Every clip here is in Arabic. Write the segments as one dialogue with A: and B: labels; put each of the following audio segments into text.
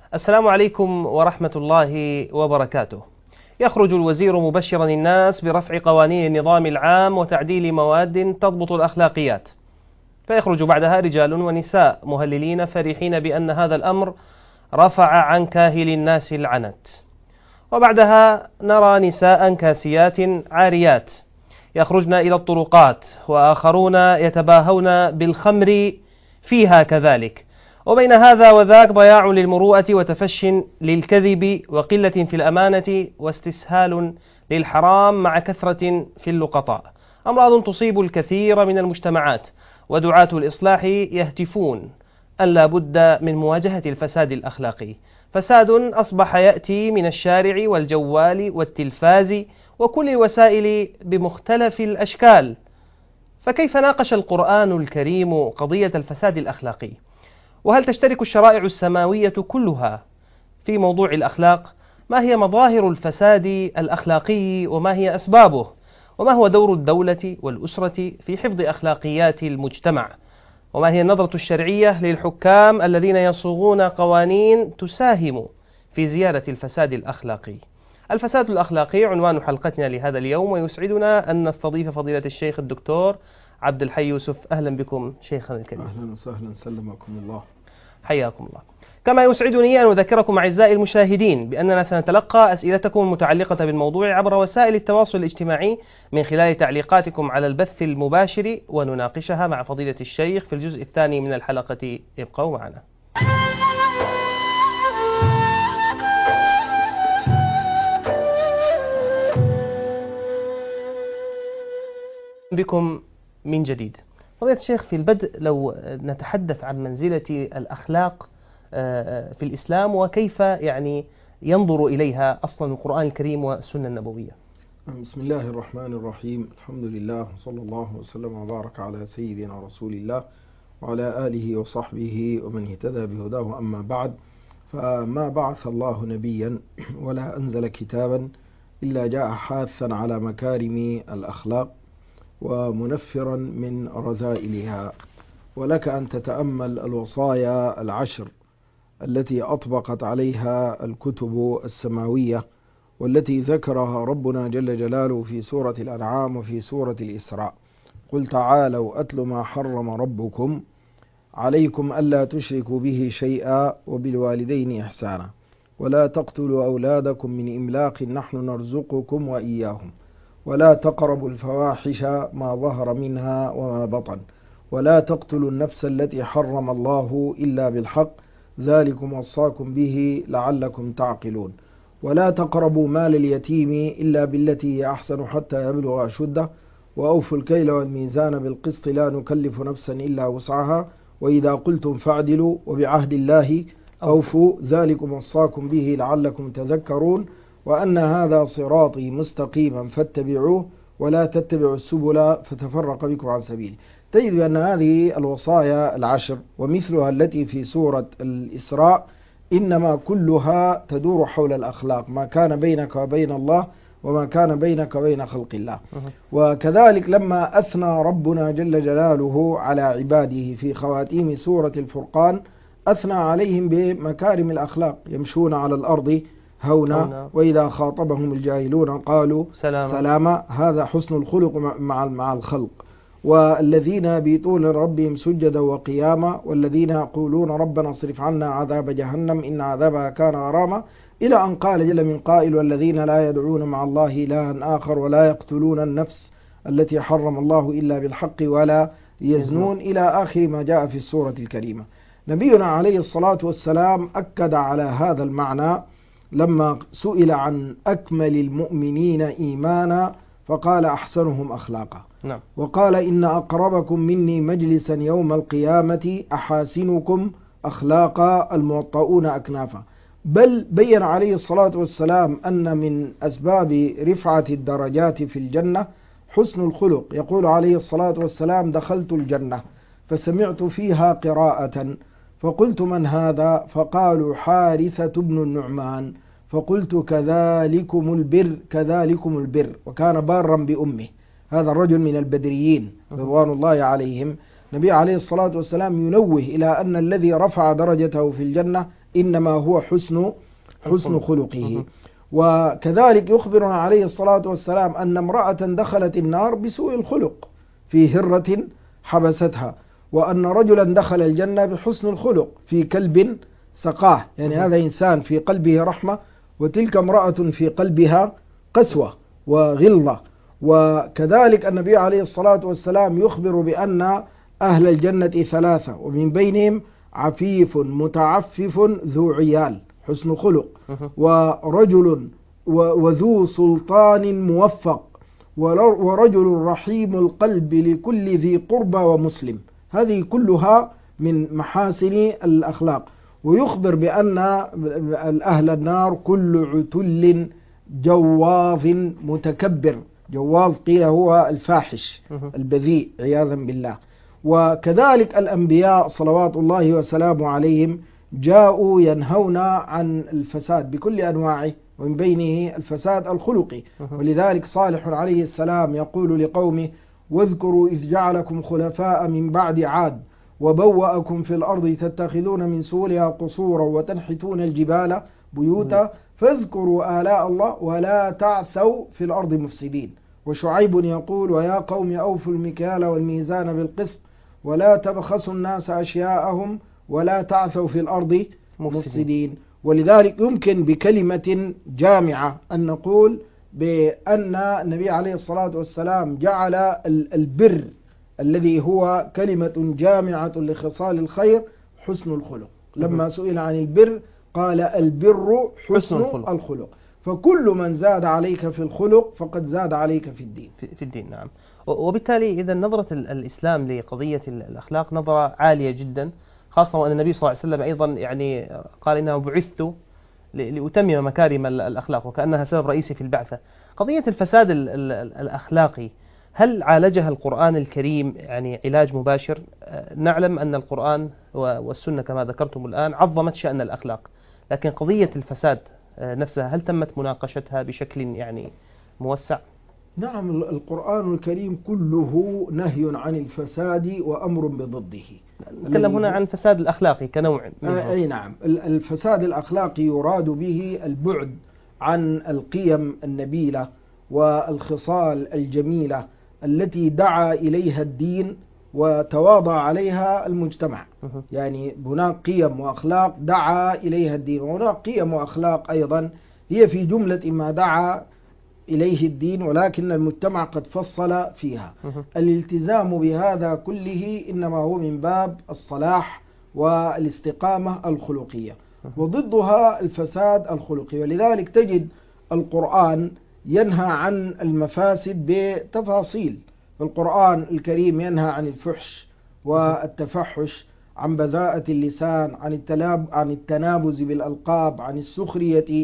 A: السلام عليكم ورحمة الله وبركاته. يخرج الوزير مبشرا الناس برفع قوانين النظام العام وتعديل مواد تضبط الأخلاقيات، فيخرج بعدها رجال ونساء مهللين فرحين بأن هذا الأمر رفع عن كاهل الناس العنت، وبعدها نرى نساء كاسيات عاريات يخرجن إلى الطرقات، وآخرون يتباهون بالخمر فيها كذلك، وبين هذا وذاك ضياع للمروءة وتفش للكذب وقلة في الأمانة واستسهال للحرام مع كثرة في اللقطاء، أمراض تصيب الكثير من المجتمعات، ودعاة الإصلاح يهتفون أن لا بد من مواجهة الفساد الأخلاقي، فساد أصبح يأتي من الشارع والجوال والتلفاز وكل الوسائل بمختلف الأشكال. فكيف ناقش القرآن الكريم قضية الفساد الأخلاقي؟ وهل تشترك الشرائع السماوية كلها في موضوع الأخلاق؟ ما هي مظاهر الفساد الأخلاقي وما هي أسبابه؟ وما هو دور الدولة والأسرة في حفظ أخلاقيات المجتمع؟ وما هي النظرة الشرعية للحكام الذين يصوغون قوانين تساهم في زيادة الفساد الأخلاقي؟ الفساد الأخلاقي عنوان حلقتنا لهذا اليوم، ويسعدنا أن نستضيف فضيلة الشيخ الدكتور عبد الحي يوسف. أهلا بكم شيخنا الكريم.
B: أهلا وسهلا، سلمكم الله.
A: حياكم الله. كما يسعدني أن أذكركم أعزائي المشاهدين بأننا سنتلقى أسئلتكم المتعلقة بالموضوع عبر وسائل التواصل الاجتماعي من خلال تعليقاتكم على البث المباشر، ونناقشها مع فضيلة الشيخ في الجزء الثاني من الحلقة. ابقوا معنا. بكم من جديد. فضيلة الشيخ، في البدء لو نتحدث عن منزلة الأخلاق في الإسلام، وكيف ينظر إليها أصلا القرآن الكريم والسنة النبوية.
B: بسم الله الرحمن الرحيم، الحمد لله وصلى الله وسلم وبارك على سيدنا رسول الله وعلى آله وصحبه ومن اهتدى بهداه. أما بعد، فما بعث الله نبيا ولا أنزل كتابا إلا جاء حاثا على مكارم الأخلاق ومنفرا من رذائلها. ولك أن تتأمل الوصايا العشر التي أطبقت عليها الكتب السماوية، والتي ذكرها ربنا جل جلاله في سورة الأنعام وفي سورة الإسراء. قل تعالوا أتل ما حرم ربكم عليكم ألا تشركوا به شيئا وبالوالدين إحسانا ولا تقتلوا أولادكم من إملاق نحن نرزقكم وإياهم ولا تقربوا الفواحش ما ظهر منها وما بطن ولا تقتلوا النفس التي حرم الله إلا بالحق ذلكم وصاكم به لعلكم تعقلون ولا تقربوا مال اليتيم إلا بالتي هي أحسن حتى يبلغ أشده وأوفوا الكيل والميزان بالقسط لا نكلف نفسا إلا وسعها وإذا قلتم فاعدلوا وبعهد الله أوفوا ذلكم وصاكم به لعلكم تذكرون وأن هذا صراطي مستقيما فاتبعوه ولا تتبعوا السبل فتفرق بكم عن سبيله. تجد أن هذه الوصايا العشر ومثلها التي في سورة الإسراء إنما كلها تدور حول الأخلاق، ما كان بينك وبين الله وما كان بينك وبين خلق الله. وكذلك لما أثنى ربنا جل جلاله على عباده في خواتيم سورة الفرقان أثنى عليهم بمكارم الأخلاق، يمشون على الأرض هونا وإذا خاطبهم الجاهلون قالوا سلاما. هذا حسن الخلق مع الخلق. والذين يبيتون لربهم سجدا وقياما والذين يقولون ربنا اصرف عنا عذاب جهنم إن عذابها كان غراما، إلى أن قال جل من قائل والذين لا يدعون مع الله إلها آخر ولا يقتلون النفس التي حرم الله إلا بالحق ولا يزنون إلى آخر ما جاء في السورة الكريمة. نبينا عليه الصلاة والسلام أكد على هذا المعنى لما سئل عن أكمل المؤمنين إيمانا فقال أحسنهم أخلاقا. وقال إن أقربكم مني مجلسا يوم القيامة أحاسنكم أخلاقا الموطؤون أكنافا. بل بين عليه الصلاة والسلام أن من أسباب رفعة الدرجات في الجنة حسن الخلق. يقول عليه الصلاة والسلام دخلت الجنة فسمعت فيها قراءة فقلت من هذا؟ فقالوا حارثة بن النعمان، فقلت كذلكم البر كذلكم البر، وكان بارا بأمه. هذا الرجل من البدريين رضوان الله عليهم. النبي عليه الصلاة والسلام ينوه إلى أن الذي رفع درجته في الجنة إنما هو حسن خلقه. وكذلك يخبرنا عليه الصلاة والسلام أن امرأة دخلت النار بسوء الخلق في هرة حبستها، وأن رجلا دخل الجنة بحسن الخلق في كلب سقاه. يعني هذا إنسان في قلبه رحمة، وتلك امرأة في قلبها قسوة وغلظة. وكذلك النبي عليه الصلاة والسلام يخبر بأن أهل الجنة ثلاثة، ومن بينهم عفيف متعفف ذو عيال حسن خلق، ورجل وذو سلطان موفق، ورجل رحيم القلب لكل ذي قربى ومسلم. هذه كلها من محاسن الأخلاق. ويخبر بأن أهل النار كل عتل جواظ متكبر. جواظ قيل هو الفاحش البذيء عياذا بالله. وكذلك الأنبياء صلوات الله وسلامه عليهم جاءوا ينهون عن الفساد بكل أنواعه، ومن بينه الفساد الخلقي. ولذلك صالح عليه السلام يقول لقومه: واذكروا إذ جعلكم خلفاء من بعد عاد وبوأكم في الأرض تتخذون من سهولها قصورا وتنحتون الجبال بيوتا فاذكروا آلاء الله ولا تعثوا في الأرض مفسدين. وشعيب يقول: ويا قوم أوفوا المكيال والميزان بالقسط ولا تبخسوا الناس أشياءهم ولا تعثوا في الأرض مفسدين. ولذلك يمكن بكلمة جامعة أن نقول بأن النبي عليه الصلاة والسلام جعل البر الذي هو كلمة جامعة لخصال الخير حسن الخلق. لما سئل عن البر قال: البر حسن الخلق. فكل من زاد عليك في الخلق فقد زاد عليك في الدين.
A: في الدين، نعم. وبالتالي إذا نظرة الإسلام لقضية الأخلاق نظرة عالية جدا، خاصة وأن النبي صلى الله عليه وسلم أيضا يعني قال: إنه بعثت لأتمم مكارم الأخلاق، وكأنها سبب رئيسي في البعثة. قضية الفساد الأخلاقي هل عالجها القرآن الكريم يعني علاج مباشر؟ نعلم أن القرآن والسنة كما ذكرتم الآن عظمت شأن الأخلاق، لكن قضية الفساد نفسها هل تمت مناقشتها بشكل يعني موسع؟
B: نعم، القرآن الكريم كله نهي عن الفساد وأمر بضده.
A: نتكلم هنا عن الفساد الأخلاقي كنوع.
B: أي نعم، الفساد الأخلاقي يراد به البعد عن القيم النبيلة والخصال الجميلة التي دعا إليها الدين وتواضع عليها المجتمع. يعني هناك قيم وأخلاق دعا إليها الدين، وهناك قيم وأخلاق أيضا هي في جملة ما دعا إليه الدين، ولكن المجتمع قد فصل فيها. الالتزام بهذا كله إنما هو من باب الصلاح والاستقامة الخلقية، وضدها الفساد الخلقي. ولذلك تجد القرآن ينهى عن المفاسد بتفاصيل. القرآن الكريم ينهى عن الفحش والتفحش، عن بذاءة اللسان، عن التنابز بالألقاب، عن السخرية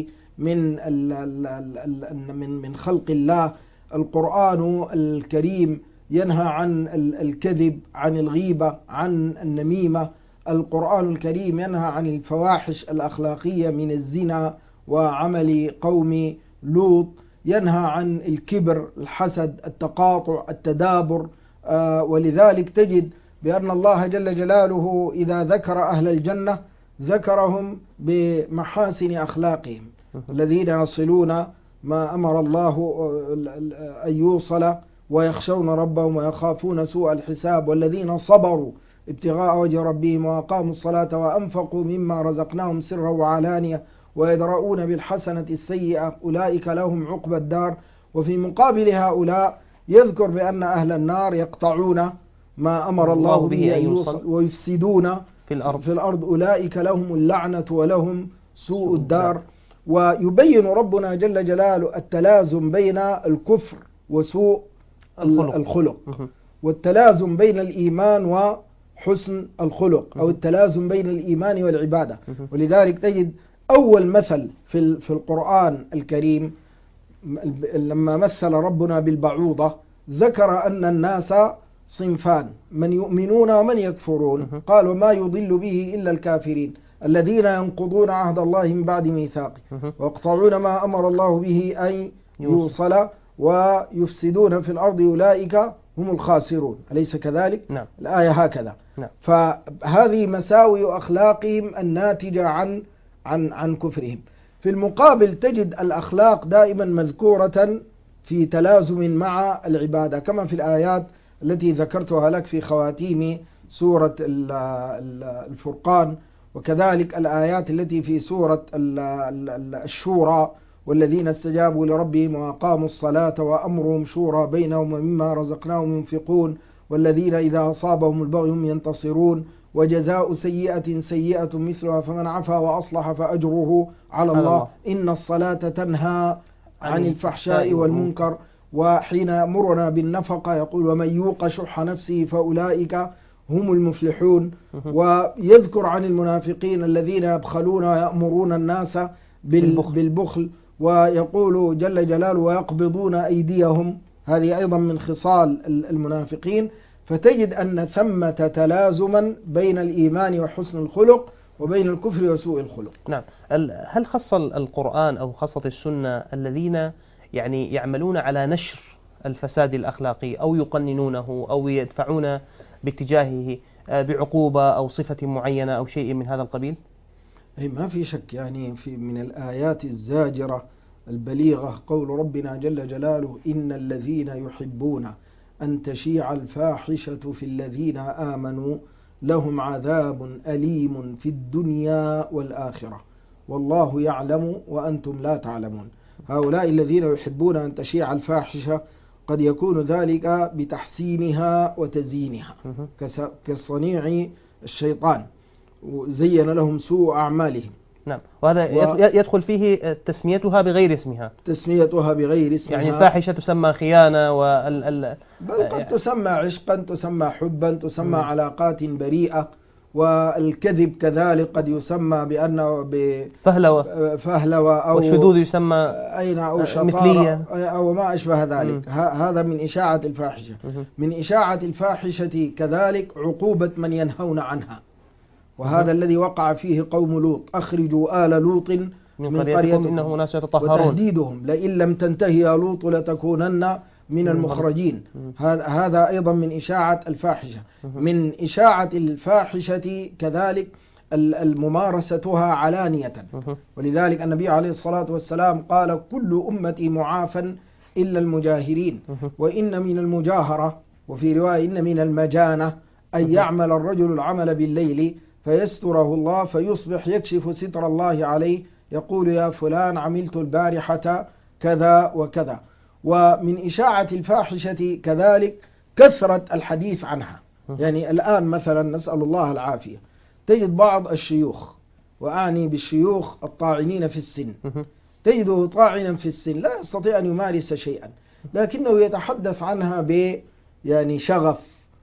B: من خلق الله. القرآن الكريم ينهى عن الكذب، عن الغيبة، عن النميمة. القرآن الكريم ينهى عن الفواحش الأخلاقية من الزنا وعمل قوم لوط. ينهى عن الكبر، الحسد، التقاطع، التدابر. ولذلك تجد بأن الله جل جلاله إذا ذكر أهل الجنة ذكرهم بمحاسن أخلاقهم: الذين يصلون ما أمر الله أن يوصل ويخشون ربهم ويخافون سوء الحساب، والذين صبروا ابتغاء وجه ربهم وأقاموا الصلاة وأنفقوا مما رزقناهم سرا وعلانية ويدرؤون بالحسنة السيئة أولئك لهم عقبى الدار. وفي مقابل هؤلاء يذكر بأن أهل النار يقطعون ما أمر الله به أن يوصل ويفسدون في الأرض أولئك لهم اللعنة ولهم سوء الدار. ويبين ربنا جل جلاله التلازم بين الكفر وسوء الخلق، والتلازم بين الإيمان وحسن الخلق، أو التلازم بين الإيمان والعبادة. ولذلك تجد أول مثل في القرآن الكريم لما مثل ربنا بالبعوضة ذكر أن الناس صنفان: من يؤمنون ومن يكفرون. قال: وما يضل به إلا الكافرين الذين ينقضون عهد الله من بعد ميثاقه ويقطعون ما أمر الله به أن يوصل ويفسدون في الأرض أولئك هم الخاسرون. أليس كذلك؟
A: نعم.
B: الآية هكذا.
A: نعم.
B: فهذه مساوئ أخلاقهم الناتجة عن عن كفرهم. في المقابل تجد الأخلاق دائما مذكورة في تلازم مع العبادة، كما في الآيات التي ذكرتها لك في خواتيم سورة الفرقان، وكذلك الآيات التي في سورة الشورى: والذين استجابوا لربهم وأقاموا الصلاة وأمرهم شورى بينهم ومما رزقناهم ينفقون والذين إذا أصابهم البغي هم ينتصرون وجزاء سيئة سيئة مثلها فمن عفا وأصلح فأجره على الله إن الصلاة تنهى عن الفحشاء والمنكر. وحين أمرنا بالنفقة يقول: ومن يوق شح نفسه فأولئك هم المفلحون. ويذكر عن المنافقين الذين يبخلون ويأمرون الناس بالبخل، ويقول جل جلاله: ويقبضون أيديهم. هذه أيضا من خصال المنافقين. فتجد أن ثمة تلازما بين الإيمان وحسن الخلق وبين الكفر وسوء الخلق.
A: نعم. هل خص القرآن أو خصت السنة الذين يعني يعملون على نشر الفساد الأخلاقي أو يقننونه أو يدفعون باتجاهه بعقوبة أو صفة معينة أو شيء من هذا القبيل؟
B: ما في شك، يعني من الآيات الزاجرة البليغة قول ربنا جل جلاله: إن الذين يحبون أن تشيع الفاحشة في الذين آمنوا لهم عذاب أليم في الدنيا والآخرة والله يعلم وأنتم لا تعلمون. هؤلاء الذين يحبون أن تشيع الفاحشة قد يكون ذلك بتحسينها وتزيينها كصنيع الشيطان، وزين لهم سوء أعمالهم.
A: نعم. وهذا يدخل فيه تسميتها بغير اسمها.
B: تسميتها بغير اسمها،
A: يعني الفاحشة تسمى خيانة
B: بل قد تسمى عشقا، تسمى حبا، تسمى علاقات بريئة. والكذب كذلك قد يسمى بأنه فهلوة أو
A: والشذوذ يسمى
B: أو شطارة
A: مثلية
B: أو ما أشبه ذلك. هذا من إشاعة الفاحشة. من إشاعة الفاحشة كذلك عقوبة من ينهون عنها، وهذا الذي وقع فيه قوم لوط: أخرجوا آل لوط من قريتكم
A: إنهم ناس يتطهرون،
B: وتهديدهم: لئن لم تنتهي يا لوط لتكونن من المخرجين. هذا أيضا من إشاعة الفاحشة. من إشاعة الفاحشة كذلك الممارستها علانية، ولذلك النبي عليه الصلاة والسلام قال: كل أمتي معافى إلا المجاهرين. وإن من المجاهرة، وفي رواية إن من المجانة، أن يعمل الرجل العمل بالليل فيستره الله فيصبح يكشف ستر الله عليه، يقول: يا فلان عملت البارحة كذا وكذا. ومن إشاعة الفاحشة كذلك كثرة الحديث عنها. يعني الآن مثلا نسأل الله العافية، تجد بعض الشيوخ، وأعني بالشيوخ الطاعنين في السن، تجده طاعنا في السن لا يستطيع أن يمارس شيئا، لكنه يتحدث عنها يعني شغف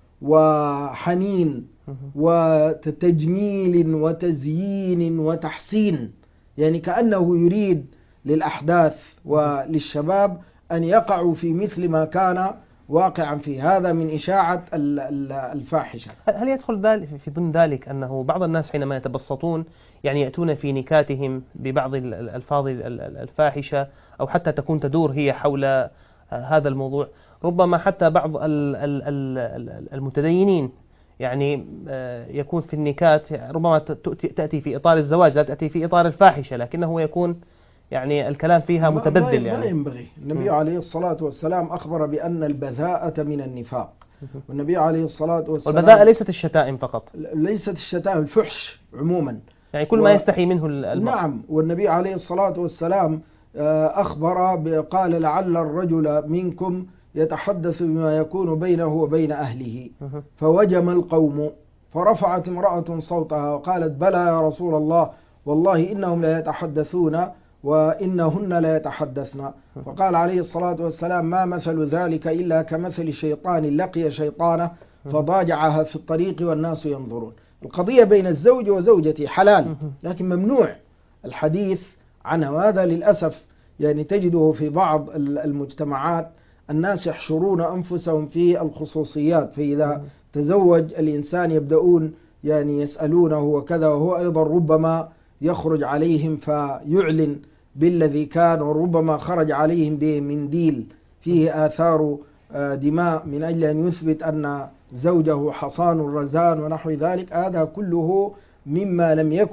B: وحنين وتجميل وتزيين وتحسين، يعني كأنه يريد للأحداث وللشباب أن يقعوا في مثل ما كان واقعا فيه. هذا من إشاعة الفاحشة.
A: هل يدخل في ضمن ذلك أنه بعض الناس حينما يتبسطون يعني يأتون في نكاتهم ببعض الألفاظ الفاحشة، أو حتى تكون تدور هي حول هذا الموضوع؟ ربما حتى بعض المتدينين يعني يكون في النكات ربما تأتي في إطار الزواج، لا تأتي في إطار الفاحشة، لكنه يكون يعني الكلام فيها متبدل.
B: ما ينبغي. النبي عليه الصلاة والسلام أخبر بأن البذاءة من النفاق، والنبي عليه الصلاة والسلام،
A: والبذاءة ليست الشتائم فقط،
B: ليست الشتائم، الفحش عموما،
A: يعني كل ما يستحي منه المرء.
B: نعم. والنبي عليه الصلاة والسلام أخبر قال: لعل الرجل منكم يتحدث بما يكون بينه وبين أهله. فوجم القوم، فرفعت امرأة صوتها وقالت: بلى يا رسول الله، والله إنهم لا يتحدثون وإنهن لا يتحدثن. فقال عليه الصلاة والسلام: ما مثل ذلك إلا كمثل شيطان لقي شيطانه فضاجعها في الطريق والناس ينظرون. القضية بين الزوج وزوجته حلال، لكن ممنوع الحديث عنها. وهذا للأسف يعني تجده في بعض المجتمعات، الناس يحشرون أنفسهم في الخصوصيات، فإذا تزوج الإنسان يبدأون يعني يسألونه وكذا، وهو أيضا ربما يخرج عليهم فيعلن بالذي كان، وربما خرج عليهم بمنديل فيه آثار دماء من أجل أن يثبت أن زوجه حصان رزان ونحو ذلك. هذا كله مما لم يكن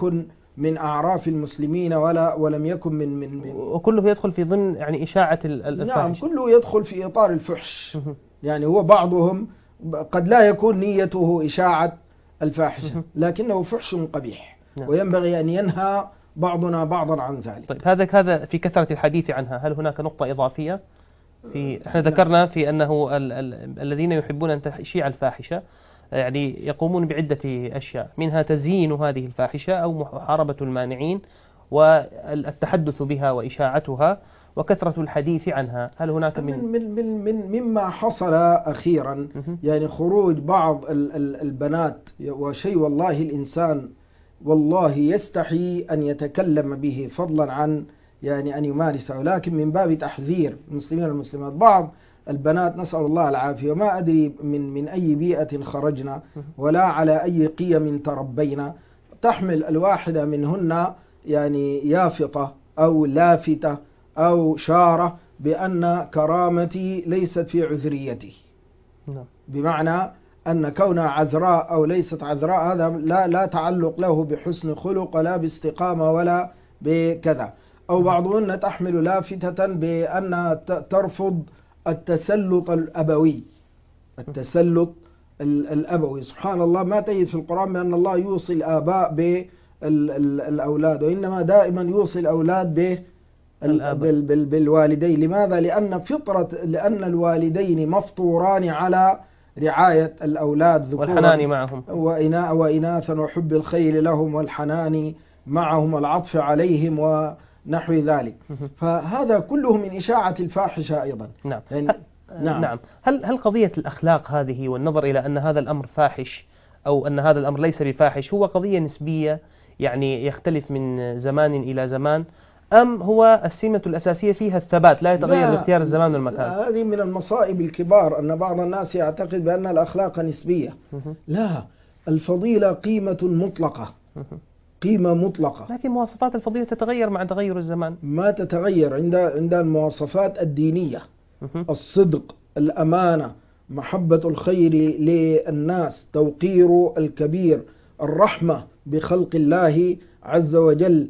B: من أعراف المسلمين ولم يكن من
A: وكله يدخل في ضمن يعني إشاعة الفاحشة.
B: نعم، كله يدخل في إطار الفحش. يعني هو بعضهم قد لا يكون نيته إشاعة الفاحشة، لكنه فحش قبيح، وينبغي أن ينهى بعضنا بعضا عن ذلك.
A: طيب هذا في كثرة الحديث عنها، هل هناك نقطة إضافية؟ احنا ذكرنا في أنه الذين يحبون أن تشيع الفاحشة يعني يقومون بعدة أشياء، منها تزيين هذه الفاحشة أو محاربة المانعين والتحدث بها وإشاعتها وكثرة الحديث عنها. هل هناك
B: مما حصل أخيرا يعني خروج بعض البنات، وشيء والله الإنسان والله يستحي أن يتكلم به فضلا عن يعني أن يمارسه، ولكن من باب تحذير المسلمين والمسلمات. بعض البنات نسأل الله العافية، وما أدري من أي بيئة خرجنا ولا على أي قيم تربينا، تحمل الواحدة منهن يعني يافطة أو لافتة أو شارة بأن كرامتي ليست في عذريتي، بمعنى أن كونها عذراء أو ليست عذراء هذا لا تعلق له بحسن خلق ولا باستقامة ولا بكذا. أو بعضهن تحمل لافتة بأنها ترفض التسلط الأبوي. التسلط الأبوي سبحان الله ما تجد في القرآن بأن الله يوصي الآباء بالأولاد، وإنما دائما يوصي الأولاد بالوالدين. لماذا؟ لأن الوالدين مفطوران على رعاية الأولاد ذكورا
A: والحنان معهم
B: وإناثا وحب الخير لهم والحنان معهم والعطف عليهم ونحو ذلك. فهذا كله من إشاعة الفاحشة أيضا.
A: نعم. يعني نعم. هل قضية الأخلاق هذه والنظر إلى أن هذا الأمر فاحش أو أن هذا الأمر ليس بفاحش هو قضية نسبية يعني يختلف من زمان إلى زمان، أم هو السمة الأساسية فيها الثبات لا يتغير باختيار الزمان والمكان؟
B: هذه من المصائب الكبار أن بعض الناس يعتقد بأن الأخلاق نسبية. لا، الفضيلة قيمة مطلقة، قيمة مطلقة،
A: لكن مواصفات الفضيلة تتغير مع تغير الزمان.
B: ما تتغير عند المواصفات الدينية، الصدق، الأمانة، محبة الخير للناس، توقير الكبير، الرحمة بخلق الله عز وجل،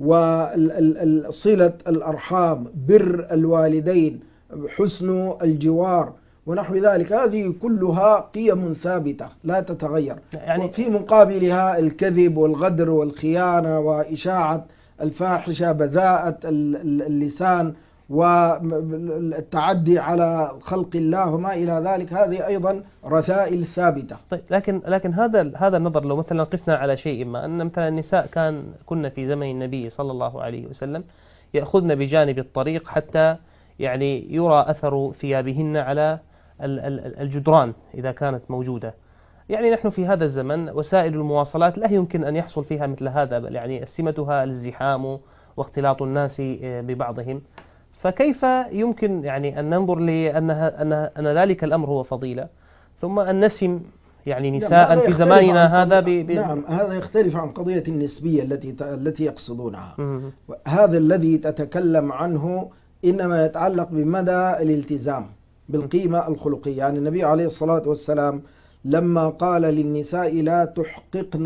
B: وصلة الأرحام، بر الوالدين، حسن الجوار ونحو ذلك. هذه كلها قيم ثابتة لا تتغير. يعني وفي مقابلها الكذب والغدر والخيانة وإشاعة الفاحشة، بذاءة اللسان والتعدي على خلق الله وما إلى ذلك، هذه أيضا رذائل ثابتة.
A: طيب لكن هذا النظر لو مثلا قسنا على شيء ما، أن مثلا النساء كنا في زمن النبي صلى الله عليه وسلم يأخذن بجانب الطريق حتى يعني يرى أثر ثيابهن على الجدران إذا كانت موجودة. يعني نحن في هذا الزمن وسائل المواصلات لا يمكن أن يحصل فيها مثل هذا، بل يعني سمتها الازدحام واختلاط الناس ببعضهم. فكيف يمكن يعني أن ننظر لأن ذلك الأمر هو فضيلة ثم أن نسم يعني نساء في زماننا هذا
B: نعم، هذا يختلف عن قضية النسبية التي يقصدونها. هذا الذي تتكلم عنه إنما يتعلق بمدى الالتزام بالقيمة الخلقية. يعني النبي عليه الصلاة والسلام لما قال للنساء لا تحققن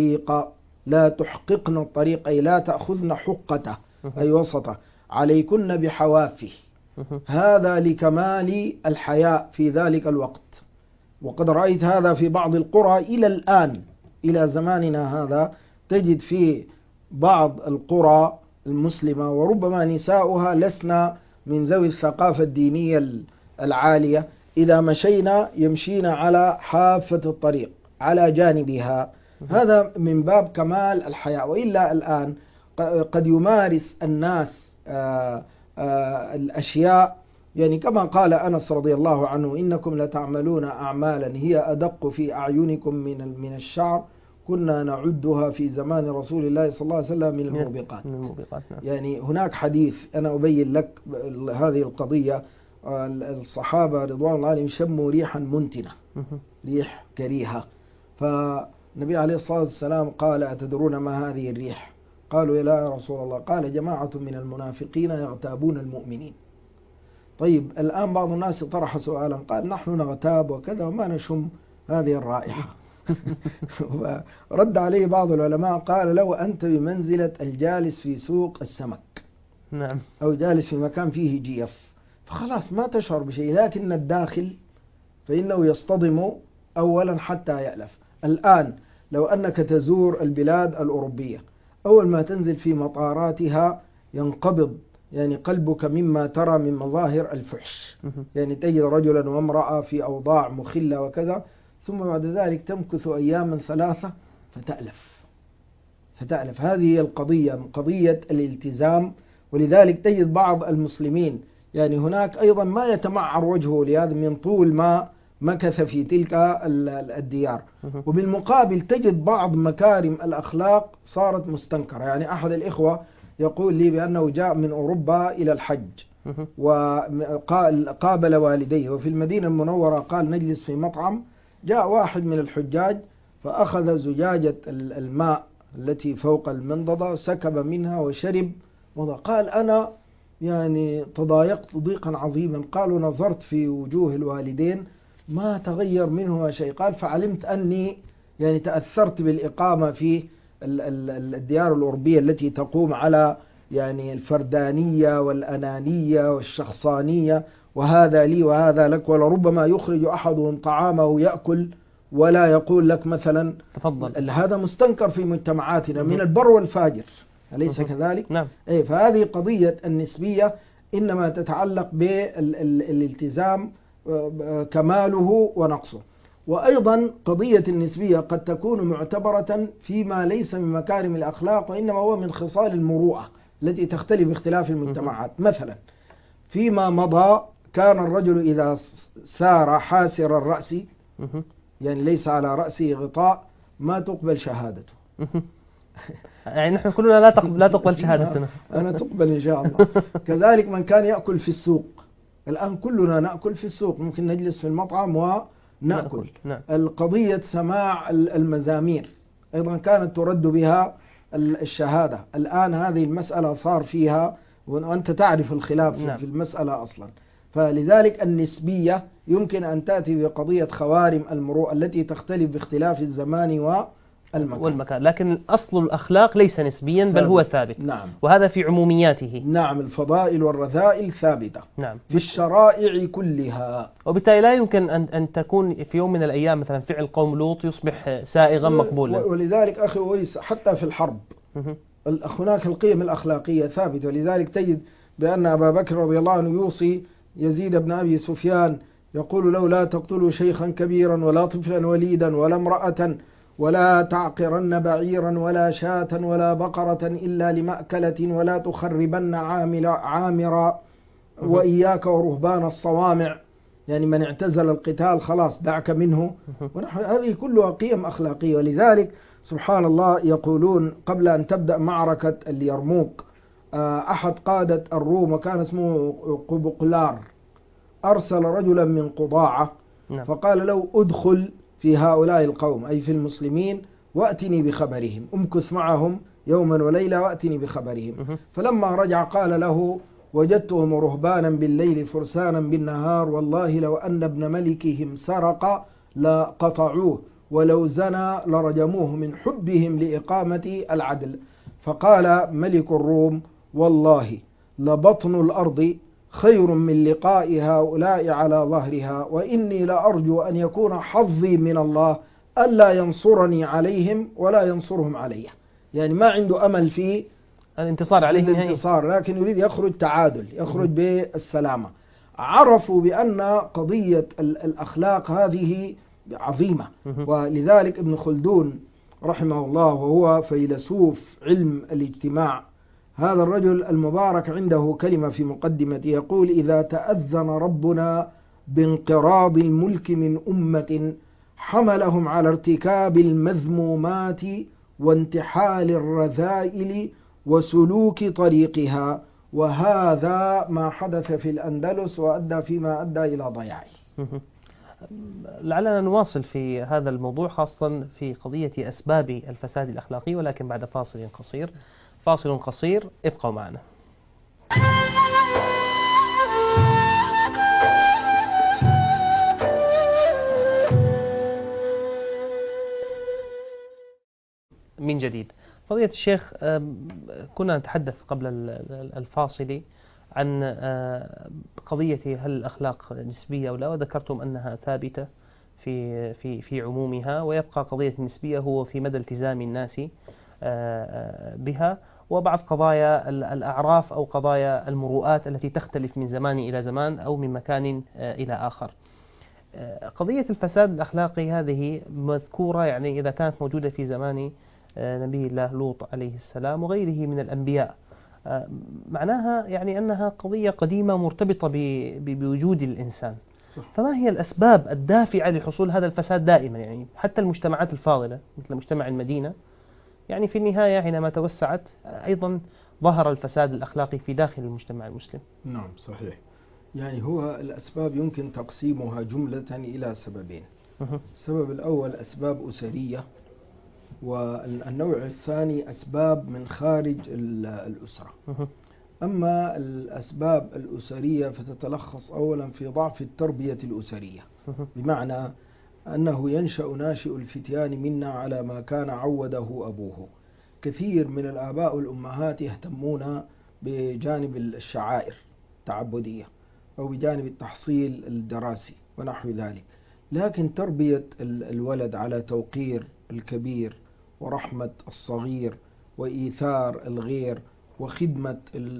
B: الطريق أي لا تأخذن حقته أي وسطه، عليكن بحوافه، هذا لكمال الحياء في ذلك الوقت. وقد رأيت هذا في بعض القرى إلى الآن، إلى زماننا هذا تجد في بعض القرى المسلمة وربما نساؤها لسنا من ذوي الثقافة الدينية العالية، إذا مشينا يمشين على حافة الطريق على جانبها، هذا من باب كمال الحياء. وإلا الآن قد يمارس الناس الأشياء يعني كما قال أنس رضي الله عنه إنكم لتعملون أعمالا هي أدق في أعينكم من الشعر كنا نعدها في زمان رسول الله صلى الله عليه وسلم من الموبقات. يعني هناك حديث أنا أبين لك هذه القضية. الصحابة رضوان الله عليهم شموا ريحا منتنة، ريح كريهة، فالنبي عليه الصلاة والسلام قال أتدرون ما هذه الريح؟ قالوا يا رسول الله، قال جماعة من المنافقين يغتابون المؤمنين. طيب الآن بعض الناس طرح سؤالا قال نحن نغتاب وكذا وما نشم هذه الرائحة، رد عليه بعض العلماء قال له أنت بمنزلة الجالس في سوق السمك،
A: نعم،
B: أو جالس في مكان فيه جيف، فخلاص ما تشعر بشيء، لكن الداخل فإنه يصطدم أولا حتى يألف. الآن لو أنك تزور البلاد الأوروبية، أول ما تنزل في مطاراتها ينقبض يعني قلبك مما ترى من مظاهر الفحش، يعني تجد رجلا وامرأة في أوضاع مخلة وكذا، ثم بعد ذلك تمكث أياما ثلاثة فتألف. هذه هي القضية، قضية الالتزام. ولذلك تجد بعض المسلمين يعني هناك أيضا ما يتمعر وجهه لهذا من طول ما مكث في تلك الديار، وبالمقابل تجد بعض مكارم الأخلاق صارت مستنكرة. يعني أحد الإخوة يقول لي بأنه جاء من أوروبا إلى الحج وقابل والديه، وفي المدينة المنورة قال نجلس في مطعم، جاء واحد من الحجاج فأخذ زجاجة الماء التي فوق المنضدة سكب منها وشرب، قال أنا يعني تضايقت ضيقا عظيما. قالوا نظرت في وجوه الوالدين ما تغير منه شيء، قال فعلمت أني يعني تأثرت بالإقامة في الديار الأوروبية التي تقوم على يعني الفردانية والأنانية والشخصانية، وهذا لي وهذا لك، ولربما يخرج أحدهم طعامه يأكل ولا يقول لك مثلا
A: تفضل.
B: هذا مستنكر في مجتمعاتنا من البر والفاجر، أليس كذلك؟
A: نعم.
B: فهذه قضية النسبية إنما تتعلق بالالتزام كماله ونقصه. وأيضا قضية النسبية قد تكون معتبرة فيما ليس من مكارم الأخلاق، وإنما هو من خصال المروءة التي تختلف باختلاف المجتمعات. مثلا فيما مضى كان الرجل إذا سار حاسر الرأس يعني ليس على رأسه غطاء ما تقبل شهادته.
A: يعني نحن كلنا لا تقبل شهادتنا.
B: أنا تقبل إن شاء الله. كذلك من كان يأكل في السوق، الآن كلنا نأكل في السوق، ممكن نجلس في المطعم ونأكل.
A: نعم.
B: القضية سماع المزامير أيضا كانت ترد بها الشهادة، الآن هذه المسألة صار فيها وأنت تعرف الخلاف
A: نعم.
B: في المسألة أصلا. فلذلك النسبية يمكن أن تأتي بقضية خوارم المروءة التي تختلف باختلاف الزمان والمكان،
A: لكن أصل الأخلاق ليس نسبيا بل هو ثابت.
B: نعم.
A: وهذا في عمومياته.
B: نعم، الفضائل والرذائل ثابتة.
A: نعم.
B: في الشرائع كلها،
A: وبالتالي لا يمكن أن تكون في يوم من الأيام مثلا فعل قوم لوط يصبح سائغا مقبولا.
B: ولذلك أخي ويس حتى في الحرب هناك القيم الأخلاقية ثابتة. ولذلك تجد بأن أبا بكر رضي الله عنه يوصي يزيد بن أبي سفيان يقول له لا تقتلوا شيخا كبيرا ولا طفلا وليدا ولا امرأة ولا تعقرن بعيرا ولا شاة ولا بقرة إلا لمأكلة ولا تخربن عامرا وإياك ورهبان الصوامع، يعني من اعتزل القتال خلاص دعك منه. هذه كلها قيم أخلاقية. ولذلك سبحان الله يقولون قبل أن تبدأ معركة اليرموك أحد قادة الروم وكان اسمه قبقلار أرسل رجلا من قضاعة فقال له ادخل في هؤلاء القوم أي في المسلمين وأتني بخبرهم، امكث معهم يوما وليلة وأتني بخبرهم. فلما رجع قال له وجدتهم رهبانا بالليل فرسانا بالنهار، والله لو أن ابن ملكهم سرق لقطعوه ولو زنى لرجموه من حبهم لإقامة العدل. فقال ملك الروم والله لبطن الأرض خير من لقاء هؤلاء على ظهرها، وإني لأرجو أن يكون حظي من الله ألا ينصرني عليهم ولا ينصرهم علي. يعني ما عنده أمل في
A: الانتصار عليهم،
B: لكن يريد يخرج تعادل، يخرج بالسلامة. عرفوا بأن قضية الأخلاق هذه عظيمة. ولذلك ابن خلدون رحمه الله وهو فيلسوف علم الاجتماع، هذا الرجل المبارك عنده كلمة في مقدمته يقول إذا تأذن ربنا بانقراض الملك من أمة حملهم على ارتكاب المذمومات وانتحال الرذائل وسلوك طريقها، وهذا ما حدث في الأندلس وأدى فيما أدى إلى ضياعه.
A: لعلنا نواصل في هذا الموضوع خاصة في قضية أسباب الفساد الأخلاقي، ولكن بعد فاصل قصير ابقوا معنا. من جديد. فضيلة الشيخ، كنا نتحدث قبل الفاصل عن قضية هل الأخلاق نسبية أو لا، وذكرتم أنها ثابتة في عمومها، ويبقى قضية النسبية هو في مدى التزام الناس بها، وبعض قضايا الأعراف أو قضايا المروءات التي تختلف من زمان إلى زمان أو من مكان إلى آخر. قضية الفساد الأخلاقي هذه مذكورة، يعني إذا كانت موجودة في زمان نبي الله لوط عليه السلام وغيره من الأنبياء، معناها يعني أنها قضية قديمة مرتبطة بوجود الإنسان. فما هي الأسباب الدافعة لحصول هذا الفساد دائما؟ يعني حتى المجتمعات الفاضلة مثل مجتمع المدينة، يعني في النهاية حينما توسعت أيضا ظهر الفساد الأخلاقي في داخل المجتمع المسلم.
B: نعم صحيح. يعني هو الأسباب يمكن تقسيمها جملة إلى سببين. السبب الأول أسباب أسرية، والنوع الثاني أسباب من خارج الأسرة. أما الأسباب الأسرية فتتلخص أولا في ضعف التربية الأسرية، بمعنى أنه ينشأ ناشئ الفتيان منا على ما كان عوده أبوه. كثير من الآباء والأمهات يهتمون بجانب الشعائر التعبدية أو بجانب التحصيل الدراسي ونحو ذلك، لكن تربية الولد على توقير الكبير ورحمة الصغير وإيثار الغير وخدمة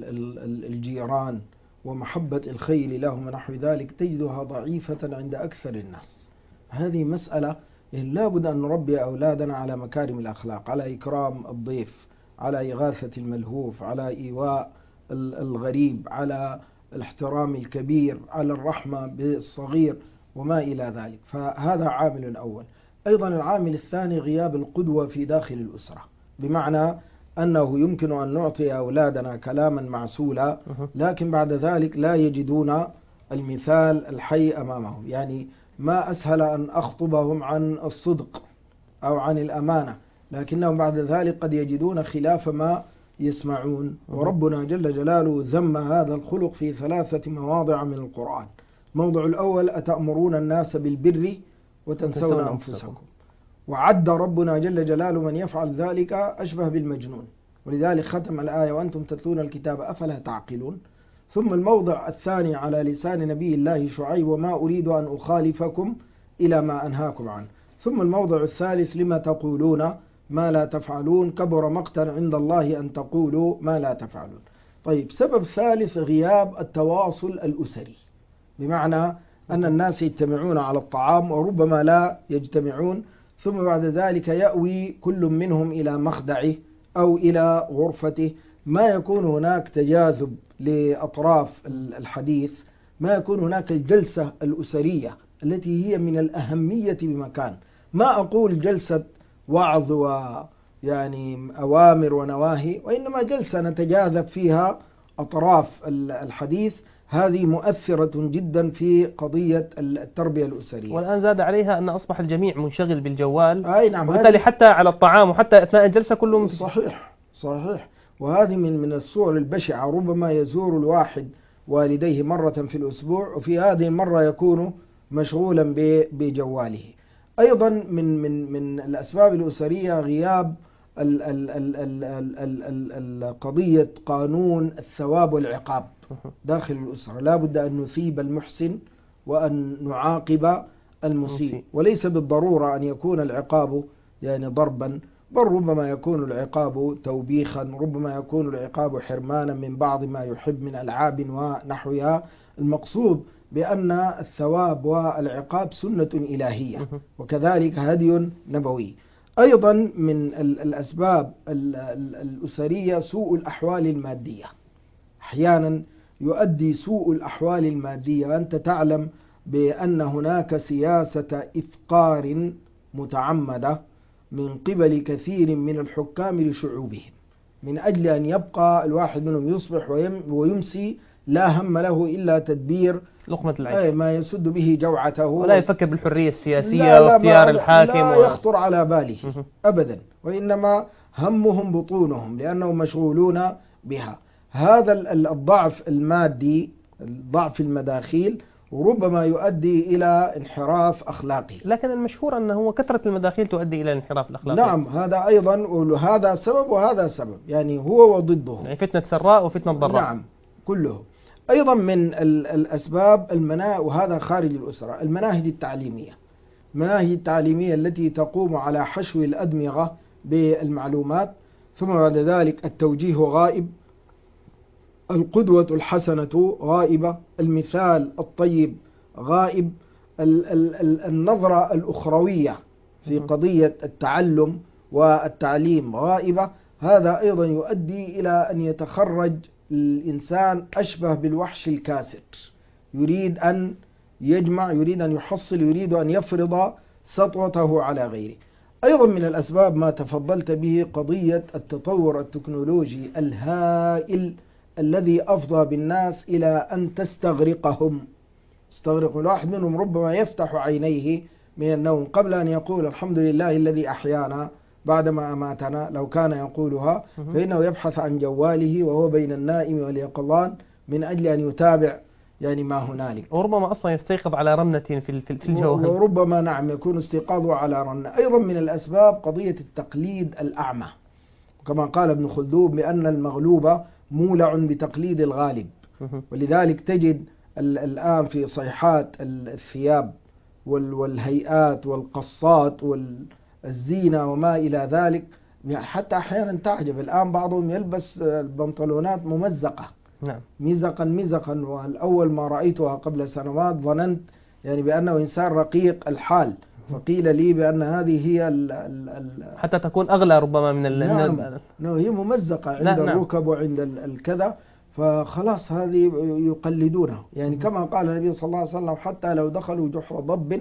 B: الجيران ومحبة الخير لهم ونحو ذلك تجدها ضعيفة عند أكثر الناس. هذه مسألة لا بد أن نربي أولادنا على مكارم الأخلاق، على إكرام الضيف، على إغاثة الملهوف، على إيواء الغريب، على الاحترام الكبير، على الرحمة بالصغير وما إلى ذلك. فهذا عامل أول. أيضا العامل الثاني غياب القدوة في داخل الأسرة، بمعنى أنه يمكن أن نعطي أولادنا كلاما معسولا لكن بعد ذلك لا يجدون المثال الحي أمامهم. يعني ما أسهل أن أخطبهم عن الصدق أو عن الأمانة، لكنهم بعد ذلك قد يجدون خلاف ما يسمعون. وربنا جل جلاله ذم هذا الخلق في 3 مواضع من القرآن. الموضع الأول أتأمرون الناس بالبر وتنسون أنفسكم، وعد ربنا جل جلاله من يفعل ذلك أشبه بالمجنون، ولذلك ختم الآية وأنتم تتلون الكتاب أفلا تعقلون. ثم الموضع الثاني على لسان نبي الله شعيب وما أريد أن أخالفكم إلى ما أنهاكم عنه. ثم الموضع الثالث لما تقولون ما لا تفعلون كبر مقتا عند الله أن تقولوا ما لا تفعلون. طيب، سبب ثالث غياب التواصل الأسري، بمعنى أن الناس يجتمعون على الطعام وربما لا يجتمعون، ثم بعد ذلك يأوي كل منهم إلى مخدعه أو إلى غرفته. ما يكون هناك تجاذب لأطراف الحديث، ما يكون هناك الجلسة الأسرية التي هي من الأهمية بمكان. ما أقول جلسة وعظ ويعني أوامر ونواهي، وإنما جلسة نتجاذب فيها أطراف الحديث، هذه مؤثرة جدا في قضية التربية الأسرية.
A: والآن زاد عليها أن أصبح الجميع منشغل بالجوال،
B: أي نعم،
A: وبالتالي حتى على الطعام وحتى أثناء الجلسة كلهم.
B: صحيح. وهذه من الصور البشعة. ربما يزور الواحد والديه مرة في الأسبوع، وفي هذه المرة يكون مشغولا بجواله. أيضا من الأسباب الأسرية غياب قضية قانون الثواب والعقاب داخل الأسرة. لا بد أن نثيب المحسن وأن نعاقب المسيء، وليس بالضرورة أن يكون العقاب يعني ضربا، بل ربما يكون العقاب توبيخا، ربما يكون العقاب حرمانا من بعض ما يحب من ألعاب ونحوها. المقصود بأن الثواب والعقاب سنة إلهية، وكذلك هدي نبوي. أيضا من الأسباب الأسرية سوء الأحوال المادية. أحيانا يؤدي سوء الأحوال المادية، أنت تعلم بأن هناك سياسة إفقار متعمدة من قبل كثير من الحكام لشعوبهم، من أجل أن يبقى الواحد منهم يصبح ويمسي لا هم له إلا تدبير
A: لقمة العيش،
B: ما يسد به جوعته،
A: ولا يفكر بالحرية السياسية واختيار الحاكم،
B: لا يخطر على باله أبدا، وإنما همهم بطونهم لأنهم مشغولون بها. هذا الضعف المادي، ضعف المداخيل، وربما يؤدي إلى انحراف أخلاقي.
A: لكن المشهور أنه كثرة المداخيل تؤدي إلى الانحراف الأخلاقي.
B: نعم، هذا أيضا، وهذا سبب وهذا سبب، يعني هو وضده،
A: يعني فتنة سراء وفتنة ضراء.
B: نعم كله. أيضا من الأسباب وهذا خارج الأسرة، المناهج التعليمية. المناهج التعليمية التي تقوم على حشو الأدمغة بالمعلومات، ثم بعد ذلك التوجيه غائب، القدوة الحسنة غائبة، المثال الطيب غائب، النظرة الأخروية في قضية التعلم والتعليم غائبة. هذا أيضا يؤدي إلى أن يتخرج الإنسان أشبه بالوحش الكاسر، يريد أن يجمع، يريد أن يحصل، يريد أن يفرض سطوته على غيره. أيضا من الأسباب ما تفضلت به، قضية التطور التكنولوجي الهائل الذي أفضى بالناس إلى أن تستغرقهم. الواحد منهم ربما يفتح عينيه من النوم قبل أن يقول الحمد لله الذي أحيانا بعدما أماتنا، لو كان يقولها، فإنه يبحث عن جواله وهو بين النائم واليقظان من أجل أن يتابع يعني ما هنالك،
A: وربما أصلا يستيقظ على رنة في الجوال،
B: وربما نعم يكون استيقاظه على رنة. أيضا من الأسباب قضية التقليد الأعمى، كما قال ابن خلدون بأن المغلوب مولع بتقليد الغالب. ولذلك تجد الآن في صيحات الثياب والهيئات والقصات والزينة وما إلى ذلك، يعني حتى أحيانا تعجب، الآن بعضهم يلبس البنطلونات ممزقة،
A: نعم،
B: مزقا. والأول ما رأيتها قبل سنوات ظننت يعني بأنه إنسان رقيق الحال، فقيل لي بأن هذه هي
A: حتى تكون أغلى ربما من
B: نعم هي ممزقة عند الركب وعند الكذا، فخلاص هذه يقلدونها، يعني كما قال النبي صلى الله عليه وسلم حتى لو دخلوا جحر ضب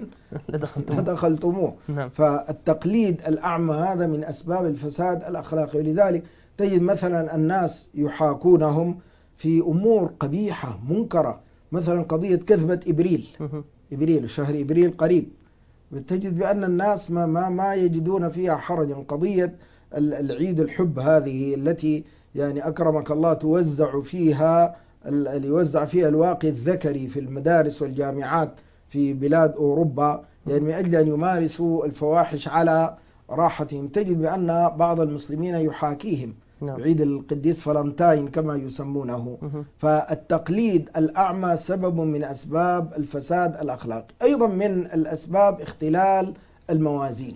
B: لدخلتموه. فالتقليد الأعمى هذا من أسباب الفساد الأخلاقي. ولذلك تجد مثلا الناس يحاكونهم في أمور قبيحة منكرة، مثلا قضية كذبة إبريل شهر إبريل قريب، تجد بأن الناس ما يجدون فيها حرجا. قضية العيد الحب هذه التي يعني أكرمك الله توزع فيها الواقي الذكري في المدارس والجامعات في بلاد أوروبا، يعني من أجل أن يمارسوا الفواحش على راحتهم. تجد بأن بعض المسلمين يحاكيهم عيد القديس فلنتاين كما يسمونه. فالتقليد الأعمى سبب من أسباب الفساد الأخلاقي. أيضا من الأسباب اختلال الموازين.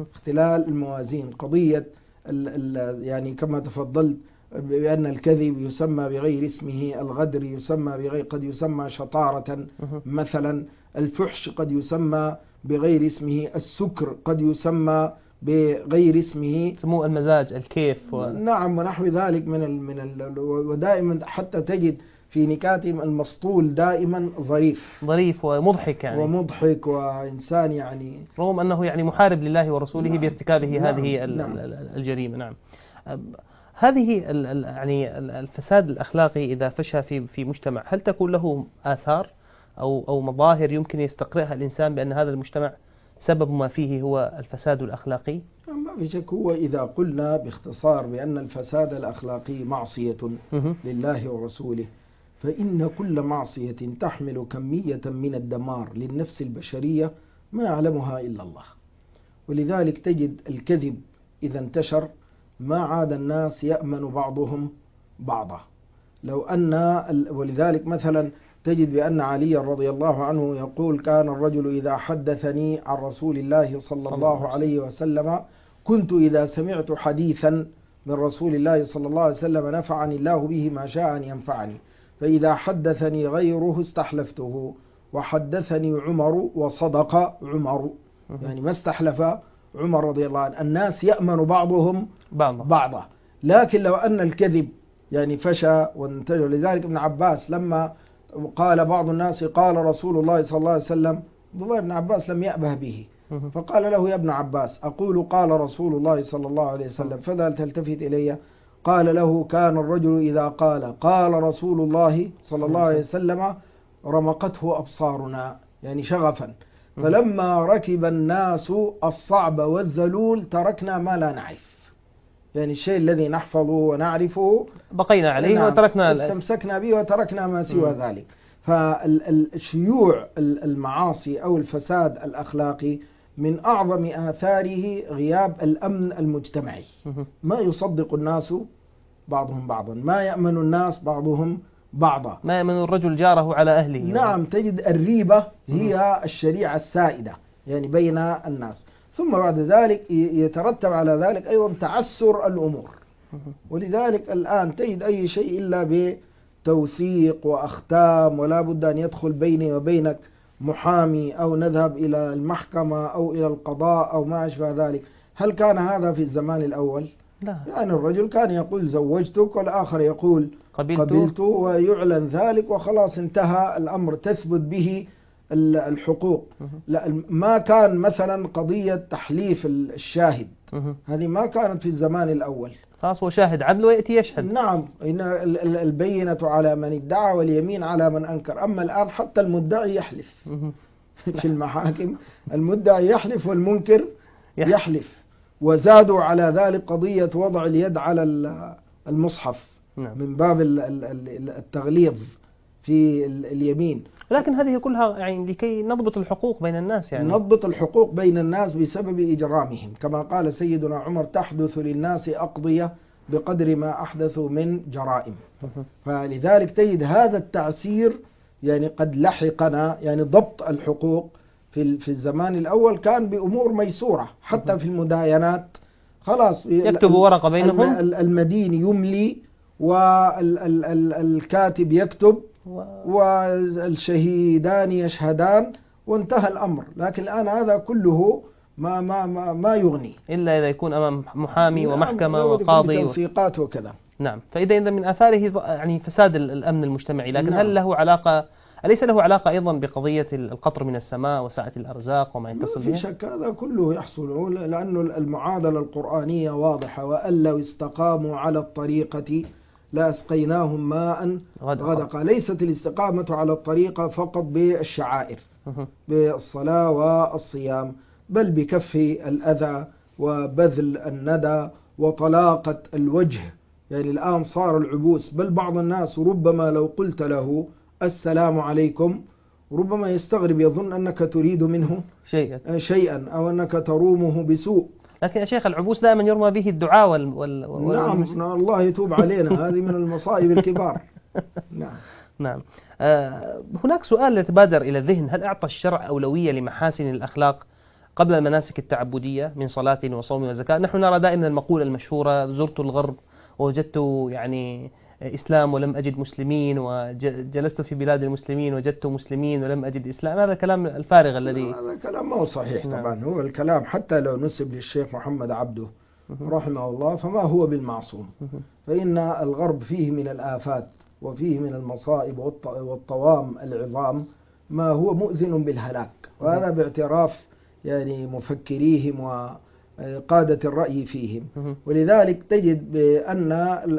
B: قضية يعني كما تفضلت بأن الكذب يسمى بغير اسمه، الغدر يسمى بغير، قد يسمى شطارة مثلا، الفحش قد يسمى بغير اسمه، السكر قد يسمى بغير اسمه،
A: سمو المزاج، الكيف
B: نعم ونحو ذلك ودائما حتى تجد في نكاتهم المسطول دائما ظريف
A: ومضحك، يعني
B: ومضحك وإنسان يعني
A: رغم أنه يعني محارب لله ورسوله بارتكابه هذه الجريمة. نعم. هذه يعني الفساد الأخلاقي إذا فشى في مجتمع، هل تكون له آثار أو مظاهر يمكن يستقرئها الإنسان بأن هذا المجتمع سبب ما فيه هو الفساد الأخلاقي؟
B: ما في شك. هو إذا قلنا باختصار بأن الفساد الأخلاقي معصية لله ورسوله، فإن كل معصية تحمل كمية من الدمار للنفس البشرية ما يعلمها إلا الله. ولذلك تجد الكذب إذا انتشر ما عاد الناس يأمن بعضهم بعضا. ولذلك مثلا تجد بأن علي رضي الله عنه يقول: كان الرجل إذا حدثني عن رسول الله صلى الله عليه وسلم كنت إذا سمعت حديثا من رسول الله صلى الله عليه وسلم نفعني الله به ما شاء أن ينفعني، فإذا حدثني غيره استحلفته، وحدثني عمر وصدق عمر، يعني ما استحلف عمر رضي الله عنه. الناس يأمن بعضهم بعضا. لكن لو أن الكذب يعني فشى وانتشر، لذلك ابن عباس لما قال بعض الناس قال رسول الله صلى الله عليه وسلم، عبد الله بن عباس لم يأبه به، فقال له: يا ابن عباس أقول قال رسول الله صلى الله عليه وسلم فلا تلتفت إلي؟ قال له: كان الرجل إذا قال رسول الله صلى الله عليه وسلم رمقته أبصارنا، يعني شغفا، فلما ركب الناس الصعب والذلول تركنا ما لا نعرف، يعني الشيء الذي نحفظه ونعرفه
A: بقينا عليه وتركنا،
B: استمسكنا به وتركنا ما سوى ذلك. فالشيوع المعاصي أو الفساد الأخلاقي من أعظم آثاره غياب الأمن المجتمعي. ما يصدق الناس بعضهم بعضا، ما يأمن الناس بعضهم بعضا،
A: ما يأمن الرجل جاره على أهله.
B: نعم، تجد الريبة هي الشريعة السائدة يعني بين الناس. ثم بعد ذلك يترتب على ذلك أيضا تعسر الأمور. ولذلك الآن تجد أي شيء إلا بتوثيق وأختام، ولا بد أن يدخل بيني وبينك محامي أو نذهب إلى المحكمة أو إلى القضاء أو ما أشبه ذلك. هل كان هذا في الزمان الأول؟
A: لا.
B: يعني الرجل كان يقول زوجتك والآخر يقول قبلت ويعلن ذلك وخلاص انتهى الأمر، تثبت به الحقوق. لا، ما كان مثلا قضية تحليف الشاهد، هذه ما كانت في الزمان الأول.
A: خلاص هو شاهد عدل ويأتي يشهد.
B: نعم، إن البينة على من ادعى واليمين على من أنكر. أما الآن حتى المدعي يحلف في المحاكم، المدعي يحلف والمنكر يحلف. وزادوا على ذلك قضية وضع اليد على المصحف من باب التغليظ في اليمين.
A: لكن هذه كلها يعني لكي نضبط الحقوق بين الناس، يعني
B: نضبط الحقوق بين الناس بسبب إجرامهم، كما قال سيدنا عمر: تحدث للناس أقضية بقدر ما أحدثوا من جرائم. فلذلك تجد هذا التعسير يعني قد لحقنا. يعني ضبط الحقوق في الزمان الأول كان بأمور ميسورة، حتى في المداينات خلاص
A: يكتب ورقة بينهم،
B: المدين يملي والكاتب يكتب والشهيدان يشهدان وانتهى الأمر. لكن الآن هذا كله ما يغني
A: إلا إذا يكون أمام محامي ومحكمة وقاضي
B: توثيقات وكذا.
A: نعم. فإذا من آثاره يعني فساد الأمن المجتمعي. لكن هل له علاقة، أليس له علاقة أيضا بقضية القطر من السماء وسعة الأرزاق وما يتصل بها؟
B: ما في شك هذا كله يحصل، لأن المعادلة القرآنية واضحة: وأن لو استقاموا على الطريقة لأسقيناهم ماء غدقا. ليست الاستقامة على الطريقة فقط بالشعائر بالصلاة والصيام، بل بكف الأذى وبذل الندى وطلاقة الوجه. يعني الآن صار العبوس، بل بعض الناس ربما لو قلت له السلام عليكم ربما يستغرب، يظن أنك تريد منه شيئا أو أنك ترومه بسوء.
A: لكن يا شيخ العبوس دائما يرمى به الدعاء
B: نعم، الله يتوب علينا، هذه من المصائب الكبار.
A: نعم. هناك سؤال يتبادر إلى الذهن: هل أعطى الشرع أولوية لمحاسن الأخلاق قبل المناسك التعبدية من صلاة وصوم وزكاة؟ نحن نرى دائما المقولة المشهورة: زرت الغرب ووجدت يعني إسلام ولم أجد مسلمين، وجلست في بلاد المسلمين وجدت مسلمين ولم أجد إسلام. هذا الكلام الفارغ الذي
B: هذا كلام ما هو صحيح. طبعا هو الكلام حتى لو نسب للشيخ محمد عبده رحمه الله فما هو بالمعصوم، فإن الغرب فيه من الآفات وفيه من المصائب والطوام العظام ما هو مؤذن بالهلاك، وهذا باعتراف يعني مفكريهم وقادة الرأي فيهم. ولذلك تجد بأن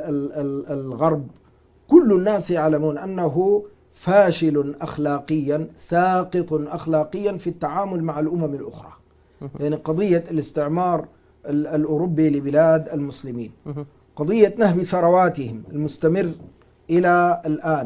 B: الغرب كل الناس يعلمون أنه فاشل أخلاقيا، ساقط أخلاقيا في التعامل مع الأمم الأخرى. يعني قضية الاستعمار الأوروبي لبلاد المسلمين، قضية نهب ثرواتهم المستمر إلى الآن،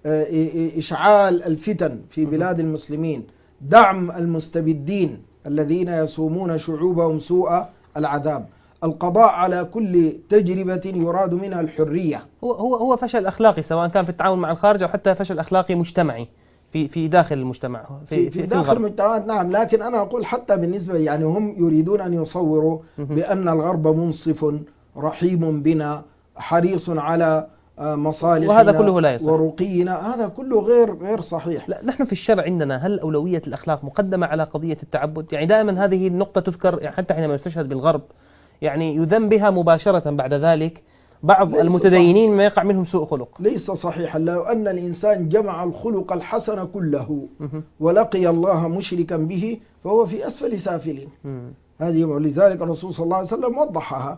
B: إشعال الفتن في بلاد المسلمين، دعم المستبدين الذين يصومون شعوبهم سوء العذاب، القضاء على كل تجربة يراد منها الحرية.
A: هو فشل أخلاقي، سواء كان في التعامل مع الخارج أو حتى فشل أخلاقي مجتمعي في داخل المجتمع
B: في داخل المجتمعات. نعم، لكن أنا أقول حتى بالنسبة يعني هم يريدون أن يصوروا بأن الغرب منصف رحيم بنا حريص على مصالحنا
A: وهذا كله لا يصح،
B: ورقينا. هذا كله غير صحيح.
A: لا، نحن في الشرع عندنا هل أولوية الأخلاق مقدمة على قضية التعبد؟ يعني دائما هذه النقطة تذكر، يعني حتى حينما يستشهد بالغرب يعني يذم بها مباشرة بعد ذلك بعض المتدينين ما يقع منهم سوء خلق.
B: ليس صحيحا. لو أن الإنسان جمع الخلق الحسن كله ولقي الله مشركا به فهو في أسفل سافلين. هذه ولذلك الرسول صلى الله عليه وسلم وضحها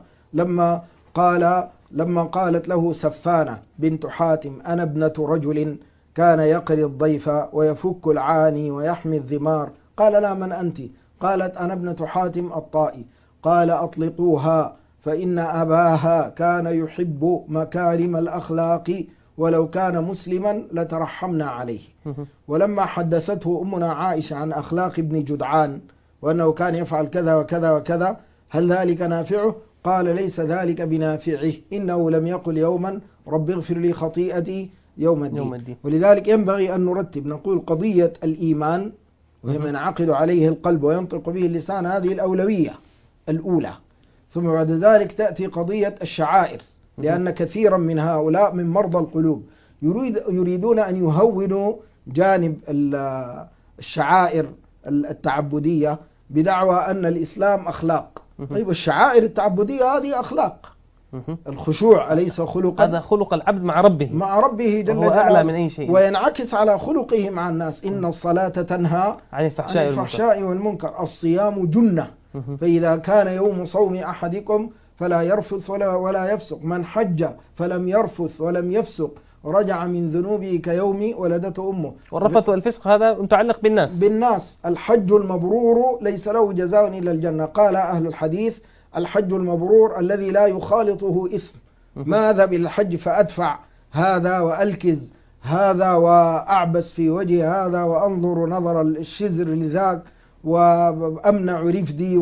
B: لما قالت له سفانة بنت حاتم: أنا ابنة رجل كان يقري الضيف ويفك العاني ويحمي الذمار. قال: لا، من أنت؟ قالت: أنا ابنة حاتم الطائي. قال: أطلقوها، فإن أباها كان يحب مكارم الأخلاق ولو كان مسلما لترحمنا عليه. ولما حدثته أمنا عائشة عن أخلاق ابن جدعان وأنه كان يفعل كذا وكذا وكذا، هل ذلك نافعه؟ قال ليس ذلك بنافعه، إنه لم يقل يوما رب اغفر لي خطيئتي يوم الدين. ولذلك ينبغي أن نرتب، نقول قضية الإيمان وهي ما ينعقد عليه القلب وينطق به اللسان، هذه الأولوية الأولى. ثم بعد ذلك تأتي قضية الشعائر، لأن كثيرا من هؤلاء من مرضى القلوب يريدون أن يهونوا جانب الشعائر التعبدية بدعوى أن الإسلام أخلاق. طيب الشعائر التعبدية هذه أخلاق. الخشوع أليس خلقا؟
A: هذا خلق العبد مع ربه
B: جل
A: جلاله، أعلى من أي شيء،
B: وينعكس على خلقه مع الناس. إن الصلاة تنهى
A: عن الفحشاء
B: والمنكر، الصيام جنة، فإذا كان يوم صوم أحدكم فلا يرفث ولا يفسق، من حج فلم يرفث ولم يفسق رجع من ذنوبه كيوم ولدته أمه.
A: والرفث والفسق هذا متعلق بالناس.
B: الحج المبرور ليس له جزاء إلا الجنة. قال أهل الحديث الحج المبرور الذي لا يخالطه إثم. ما أذهب إلى الحج فأدفع هذا وألكز هذا وأعبس في وجه هذا وأنظر نظر الشذر لذاك وأمنع رفدي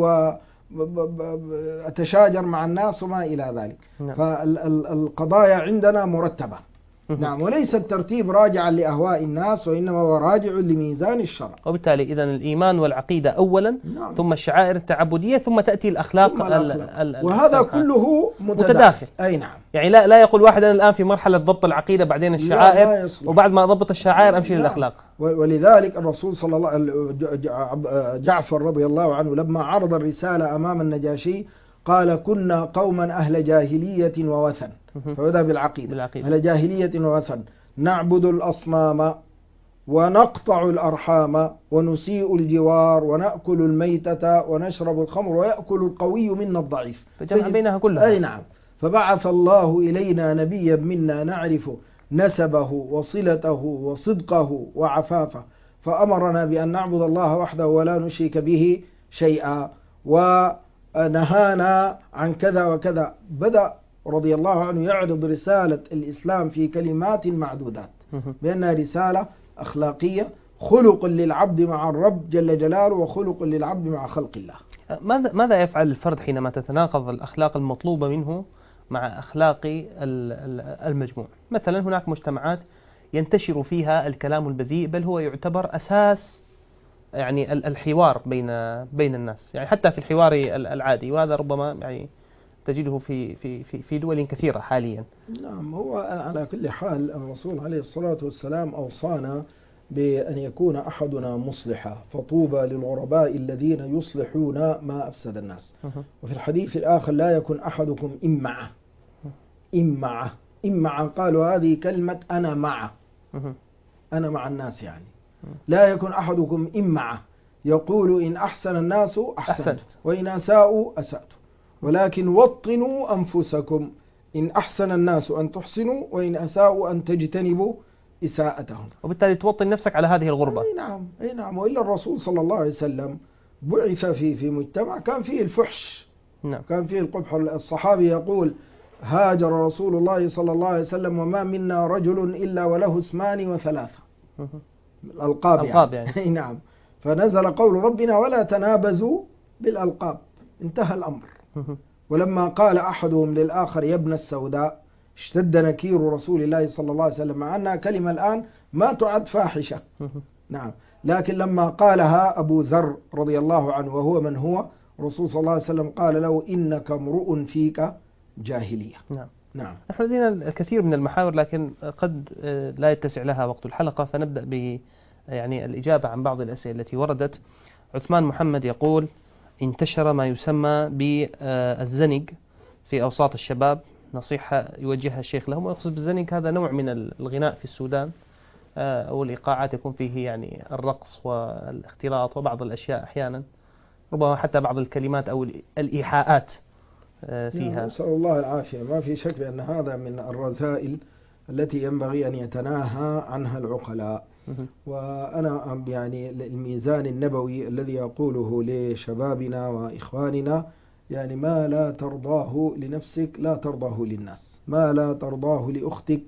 B: وأتشاجر مع الناس وما إلى ذلك. فالقضايا عندنا مرتبة. نعم، وليس الترتيب راجعا لأهواء الناس، وإنما هو راجع لميزان الشرع.
A: وبالتالي إذن الإيمان والعقيدة أولا، نعم، ثم الشعائر التعبدية، ثم تأتي الأخلاق،
B: وهذا كله متداخل. أي نعم،
A: يعني لا يقول واحد أنا الآن في مرحلة ضبط العقيدة بعدين الشعائر، وبعد ما ضبط الشعائر أمشي للأخلاق.
B: ولذلك الرسول صلى الله جعفر رضي الله عنه لما عرض الرسالة أمام النجاشي قال كنا قوما أهل جاهلية ووثن، فبدأ بالعقيدة. أهل جاهلية ووثن، نعبد الأصنام ونقطع الأرحام ونسيء الجوار ونأكل الميتة ونشرب الخمر ويأكل القوي منا الضعيف،
A: فجمع بينها كلها.
B: أي نعم. فبعث الله إلينا نبيا منا نعرف نسبه وصلته وصدقه وعفافه، فأمرنا بأن نعبد الله وحده ولا نشرك به شيئا، ونهانا عن كذا وكذا. بدأ رضي الله عنه يعرض رسالة الإسلام في كلمات معدودات، بأنها رسالة أخلاقية، خلق للعبد مع الرب جل جلاله وخلق للعبد مع خلق الله.
A: ماذا يفعل الفرد حينما تتناقض الأخلاق المطلوبة منه مع أخلاق المجموع؟ مثلا هناك مجتمعات ينتشر فيها الكلام البذيء، بل هو يعتبر أساس يعني الحوار بين الناس، يعني حتى في الحوار العادي، وهذا ربما يعني تجده في دول كثيرة حاليا.
B: نعم، هو على كل حال الرسول عليه الصلاة والسلام أوصانا بأن يكون أحدنا مصلحا، فطوبى للغرباء الذين يصلحون ما أفسد الناس. وفي الحديث الآخر لا يكن أحدكم إمعة، قالوا هذه كلمة أنا مع الناس، يعني لا يكن أحدكم إمعة يقول إن أحسن الناس أحسنت وإن أساءوا أسأت، ولكن وطنوا أنفسكم، إن أحسن الناس أن تحسنوا وإن أساءوا أن تجتنبوا إساءتهم.
A: وبالتالي توطن نفسك على هذه الغربة.
B: أي نعم. وإلا الرسول صلى الله عليه وسلم بعث في مجتمع كان فيه الفحش،
A: نعم،
B: كان فيه القبح. الصحابي يقول هاجر رسول الله صلى الله عليه وسلم وما منا رجل إلا وله اسمان وثلاثة، الألقاب يعني. نعم. فنزل قول ربنا ولا تنابزوا بالألقاب، انتهى الأمر. ولما قال أحدهم للآخر يا ابن السوداء اشتد نكير رسول الله صلى الله عليه وسلم، مع أنها كلمة الآن ما تعد فاحشة. نعم، لكن لما قالها أبو ذر رضي الله عنه وهو من هو الرسول صلى الله عليه وسلم قال له إنك امرؤ فيك جاهلية.
A: نعم. نحن لدينا الكثير من المحاور، لكن قد لا يتسع لها وقت الحلقة، فنبدأ يعني الإجابة عن بعض الأسئلة التي وردت. عثمان محمد يقول انتشر ما يسمى بالزنق في أوساط الشباب، نصيحة يوجهها الشيخ لهم، ويقصد بالزنق هذا نوع من الغناء في السودان أو الإيقاعات يكون فيه يعني الرقص والاختلاط وبعض الأشياء أحيانا، ربما حتى بعض الكلمات أو الإيحاءات فيها.
B: نسأل الله العافية. ما في شك بأن هذا من الرذائل التي ينبغي أن يتناهى عنها العقلاء. وأنا يعني الميزان النبوي الذي يقوله لشبابنا وإخواننا، يعني ما لا ترضاه لنفسك لا ترضاه للناس، ما لا ترضاه لأختك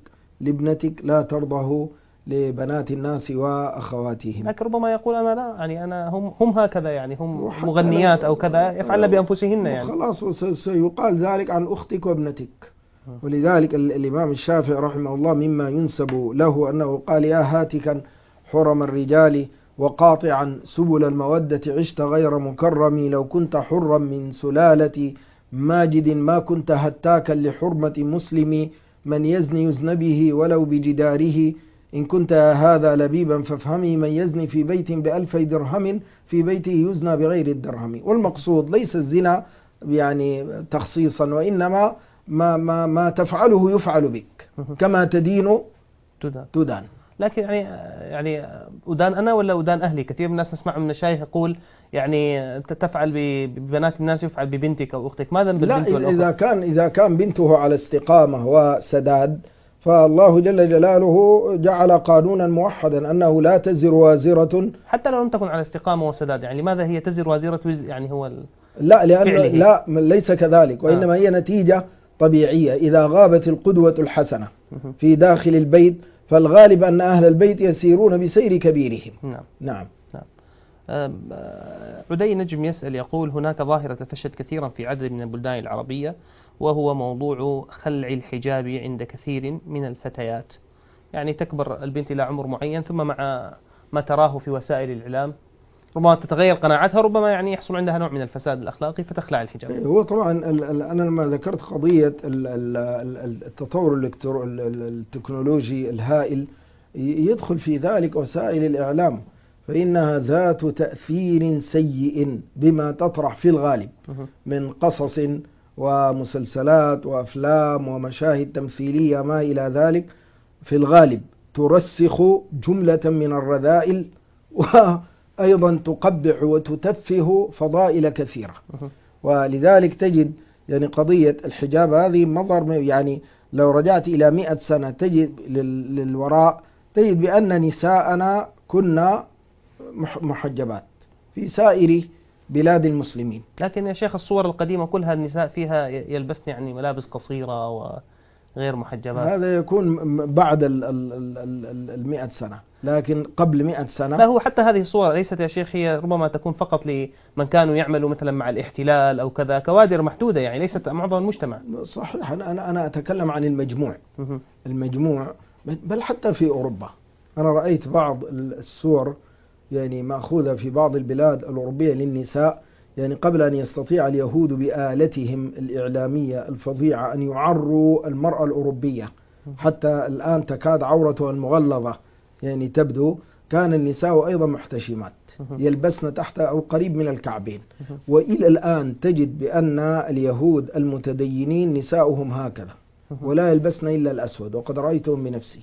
B: لابنتك لا ترضه لبنات الناس وأخواتهم.
A: لكن ربما يقول أنا لا، يعني أنا هم هكذا، يعني هم
B: وحتى
A: مغنيات أو كذا يفعلن بأنفسهن يعني.
B: خلاص سيقال ذلك عن أختك وابنتك. ولذلك الإمام الشافعي رحمه الله مما ينسب له أنه قال يا هاتكا حرم الرجال وقاطعا سبل المودة عشت غير مكرم، لو كنت حرا من سلالة ماجد ما كنت هتاكا لحرمة مسلم، من يزني يزن به ولو بجداره، إن كنت هذا لبيبا فافهمي، من يزني في بيت بألفي درهم في بيته يزنى بغير الدرهم. والمقصود ليس الزنا يعني تخصيصا، وإنما ما تفعله يفعل بك، كما تدين تدان.
A: لكن يعني أدان أنا ولا أدان أهلي؟ كثير من الناس نسمع من الشيخ يقول يعني تفعل ببنات الناس يفعل ببنتك أو أختك، ماذا بالبنت والأخت؟
B: لا، إذا كان بنته على استقامة وسداد فالله جل جلاله جعل قانونا موحدا أنه لا تزر وازرة،
A: حتى لو لم تكن على استقامة وسداد. يعني لماذا هي تزر وازرة يعني هو
B: لا، لا ليس كذلك، وإنما هي نتيجة طبيعية. إذا غابت القدوة الحسنة في داخل البيت فالغالب أن أهل البيت يسيرون بسير كبيرهم.
A: نعم. عدي نجم يسأل يقول هناك ظاهرة فشت كثيرا في عدد من البلدان العربية، وهو موضوع خلع الحجاب عند كثير من الفتيات. يعني تكبر البنت إلى عمر معين، ثم مع ما تراه في وسائل الإعلام ربما تتغير قناعاتها، ربما يعني يحصل عندها نوع من الفساد الأخلاقي فتخلع الحجاب.
B: هو طبعا أنا لما ذكرت قضية التطور التكنولوجي الهائل يدخل في ذلك وسائل الإعلام، فإنها ذات تأثير سيء بما تطرح في الغالب من قصص ومسلسلات وأفلام ومشاهد تمثيلية ما إلى ذلك، في الغالب ترسخ جملة من الرذائل وأيضا تقبح وتتفه فضائل كثيرة. ولذلك تجد يعني قضية الحجاب هذه مظهر، يعني لو رجعت إلى 100 سنة تجد للوراء تجد بأن نساءنا كنا محجبات في سائر بلاد المسلمين.
A: لكن يا شيخ الصور القديمة كلها النساء فيها يلبسن يعني ملابس قصيرة وغير محجبات.
B: هذا يكون بعد 100 سنة، لكن قبل 100 سنة
A: لا، هو حتى هذه الصور ليست يا شيخ، هي ربما تكون فقط لمن كانوا يعملوا مثلا مع الاحتلال أو كذا، كوادر محدودة، يعني ليست معظم المجتمع.
B: صحيح. أنا أتكلم عن المجموع بل حتى في أوروبا أنا رأيت بعض الصور يعني مأخوذة في بعض البلاد الأوروبية للنساء، يعني قبل أن يستطيع اليهود بآلتهم الإعلامية الفظيعة أن يعروا المرأة الأوروبية حتى الآن تكاد عورتها المغلظة يعني تبدو، كان النساء أيضا محتشمات يلبسن تحت أو قريب من الكعبين. وإلى الآن تجد بأن اليهود المتدينين نساؤهم هكذا ولا يلبسن إلا الأسود، وقد رأيتهم بنفسي.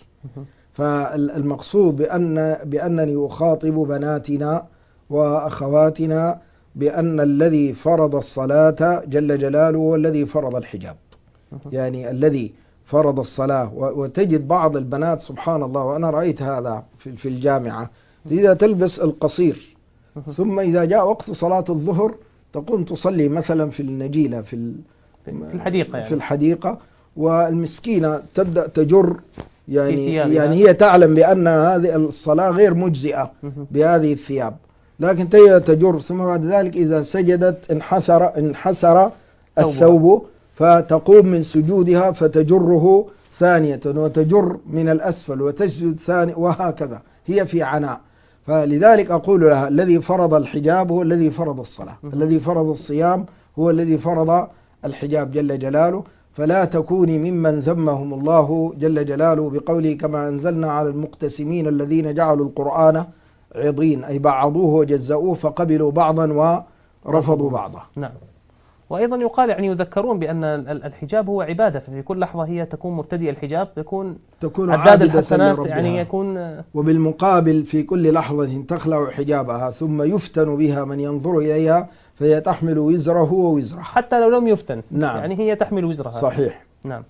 B: فالمقصود بأنني أخاطب بناتنا وأخواتنا بأن الذي فرض الصلاة جل جلاله هو الذي فرض الحجاب، يعني الذي فرض الصلاة. وتجد بعض البنات سبحان الله، وأنا رأيت هذا في الجامعة، إذا تلبس القصير ثم إذا جاء وقت صلاة الظهر تقوم تصلي مثلا في النجيلة في
A: الحديقة يعني.
B: في الحديقة، والمسكينة تبدأ تجر يعني هي تعلم بأن هذه الصلاة غير مجزئة بهذه الثياب، لكن تجر، ثم بعد ذلك إذا سجدت انحسر الثوب فتقوم من سجودها فتجره ثانية وتجر من الأسفل وتسجد ثاني، وهكذا هي في عناء. فلذلك أقول لها الذي فرض الحجاب هو الذي فرض الصلاة، الذي فرض الصيام هو الذي فرض الحجاب جل جلاله. فلا تكوني ممن ذمهم الله جل جلاله بقوله كما أنزلنا على المقتسمين الذين جعلوا القرآن عضين، أي بعضوه وجزأوه فقبلوا بعضا ورفضوا بعضا.
A: نعم. وأيضا يقال يعني يذكرون بأن الحجاب هو عبادة، ففي كل لحظة هي تكون مرتدية الحجاب تكون عداد الحسنات يعني يكون.
B: وبالمقابل في كل لحظة تخلع حجابها ثم يفتن بها من ينظر إليها فهي تحمل وزره ووزرها
A: حتى لو لم يفتن.
B: نعم.
A: يعني هي تحمل وزرها.
B: صحيح.
A: نعم.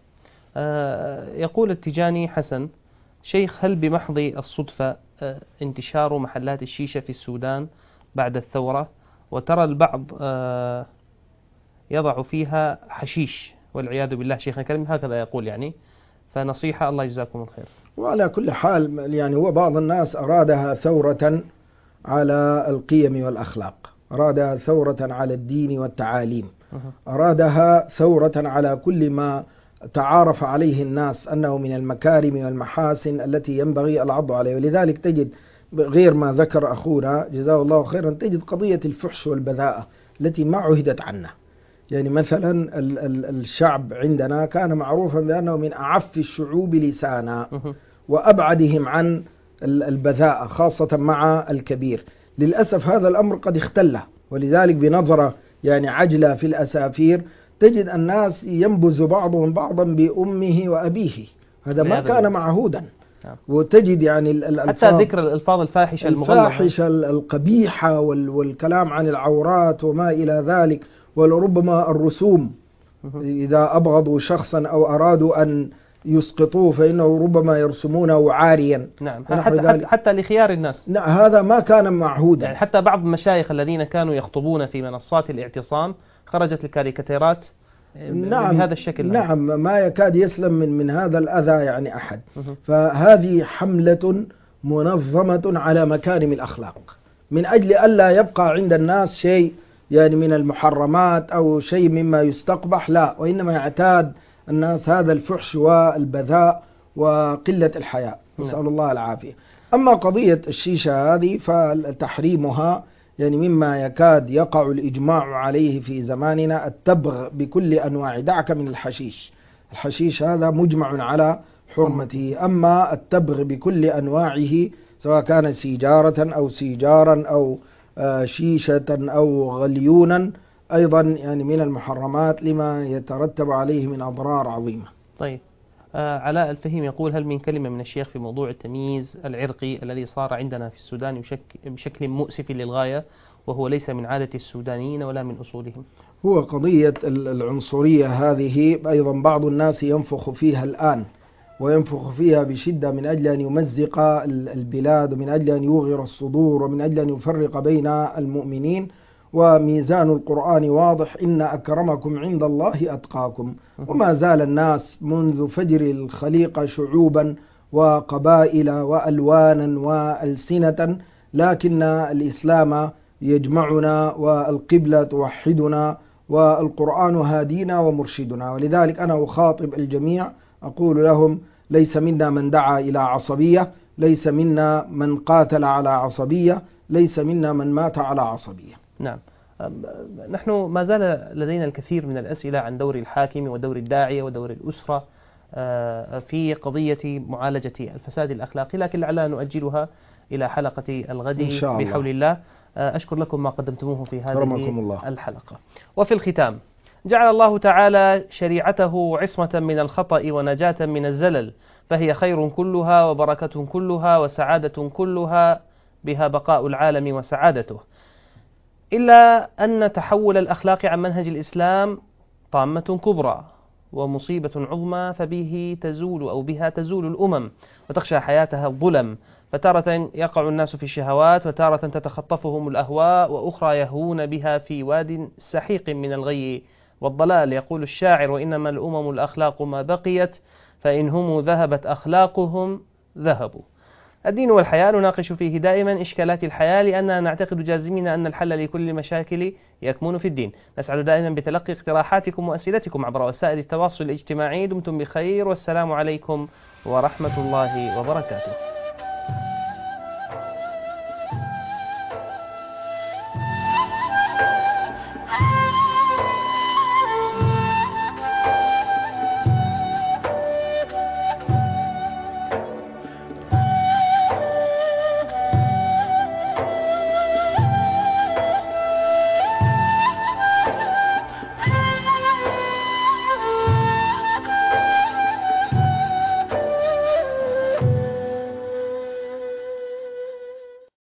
A: يقول التجاني حسن شيخ هل بمحض الصدفة انتشار محلات الشيشة في السودان بعد الثورة، وترى البعض يضع فيها حشيش والعياذ بالله شيخنا الكريم، هكذا يقول يعني، فنصيحة، الله يجزاكم الخير.
B: وعلى كل حال يعني هو بعض الناس أرادها ثورة على القيم والأخلاق، أرادها ثورة على الدين والتعاليم، أرادها ثورة على كل ما تعارف عليه الناس أنه من المكارم والمحاسن التي ينبغي العض عليه. ولذلك تجد غير ما ذكر أخونا جزاه الله خيرا، تجد قضية الفحش والبذاءة التي ما عهدت عنها. يعني مثلا الشعب عندنا كان معروفا بأنه من أعف الشعوب لسانا وأبعدهم عن البذاءة خاصة مع الكبير. للأسف هذا الأمر قد اختل، ولذلك بنظرة يعني عجلة في الأسافير تجد الناس ينبذ بعضهم بعضا بأمه وأبيه، هذا ما كان معهودا. وتجد يعني
A: حتى ذكر الألفاظ الفاحشة
B: الفاحشة القبيحة والكلام عن العورات وما إلى ذلك، ولربما الرسوم إذا أبغضوا شخصا أو أرادوا أن يسقطوه فإنه ربما يرسمونه عاريا.
A: نعم، حتى لخيار الناس.
B: نعم، هذا ما كان معهودا.
A: يعني حتى بعض المشايخ الذين كانوا يخطبون في منصات الاعتصام خرجت الكاريكاتيرات بهذا الشكل.
B: نعم، ما يكاد يسلم من هذا الأذى يعني أحد. فهذه حملة منظمة على مكارم الأخلاق من أجل ألا يبقى عند الناس شيء يعني من المحرمات أو شيء مما يستقبح، لا، وإنما يعتاد الناس هذا الفحش والبذاء وقلة الحياء، نسأل الله العافية. أما قضية الشيشة هذه فتحريمها يعني مما يكاد يقع الإجماع عليه في زماننا، التبغ بكل أنواع، دعك من الحشيش، الحشيش هذا مجمع على حرمته، أما التبغ بكل أنواعه سواء كان سيجارة أو سيجارا أو شيشة أو غليونا أيضا يعني من المحرمات لما يترتب عليه من أضرار عظيمة.
A: طيب، علاء الفهيم يقول: هل من كلمة من الشيخ في موضوع التمييز العرقي الذي صار عندنا في السودان بشكل مؤسف للغاية، وهو ليس من عادة السودانيين ولا من أصولهم؟
B: هو قضية العنصرية هذه أيضا بعض الناس ينفخ فيها الآن، وينفخ فيها بشدة من أجل أن يمزق البلاد، ومن أجل أن يوغر الصدور، ومن أجل أن يفرق بين المؤمنين. وميزان القرآن واضح: إن أكرمكم عند الله أتقاكم. وما زال الناس منذ فجر الخليقة شعوبا وقبائل وألوانا وألسنة، لكن الإسلام يجمعنا والقبلة توحدنا والقرآن هادينا ومرشدنا. ولذلك أنا أخاطب الجميع أقول لهم: ليس منا من دعا إلى عصبية، ليس منا من قاتل على عصبية، ليس منا من مات على عصبية.
A: نعم، نحن ما زال لدينا الكثير من الأسئلة عن دور الحاكم ودور الداعية ودور الأسرة في قضية معالجة الفساد الأخلاقي، لكن لعلنا نؤجلها إلى حلقة الغد إن شاء الله بحول الله. أشكر لكم ما قدمتموه في هذه الحلقة. وفي الختام: جعل الله تعالى شريعته عصمة من الخطأ ونجاة من الزلل، فهي خير كلها وبركة كلها وسعادة كلها، بها بقاء العالم وسعادته. إلا أن تحول الأخلاق عن منهج الإسلام طامة كبرى ومصيبة عظمى، فبه تزول أو بها تزول الأمم وتخشى حياتها الظلم، فتارة يقع الناس في الشهوات، وتارة تتخطفهم الأهواء، وأخرى يهون بها في واد سحيق من الغي والضلال. يقول الشاعر: وإنما الأمم الأخلاق ما بقيت، فإن هم ذهبت أخلاقهم ذهبوا. الدين والحياة نناقش فيه دائما إشكالات الحياة، لأننا نعتقد جازمين أن الحل لكل المشاكل يكمن في الدين. نسعد دائما بتلقي اقتراحاتكم وأسئلتكم عبر وسائل التواصل الاجتماعي. دمتم بخير، والسلام عليكم ورحمة الله وبركاته.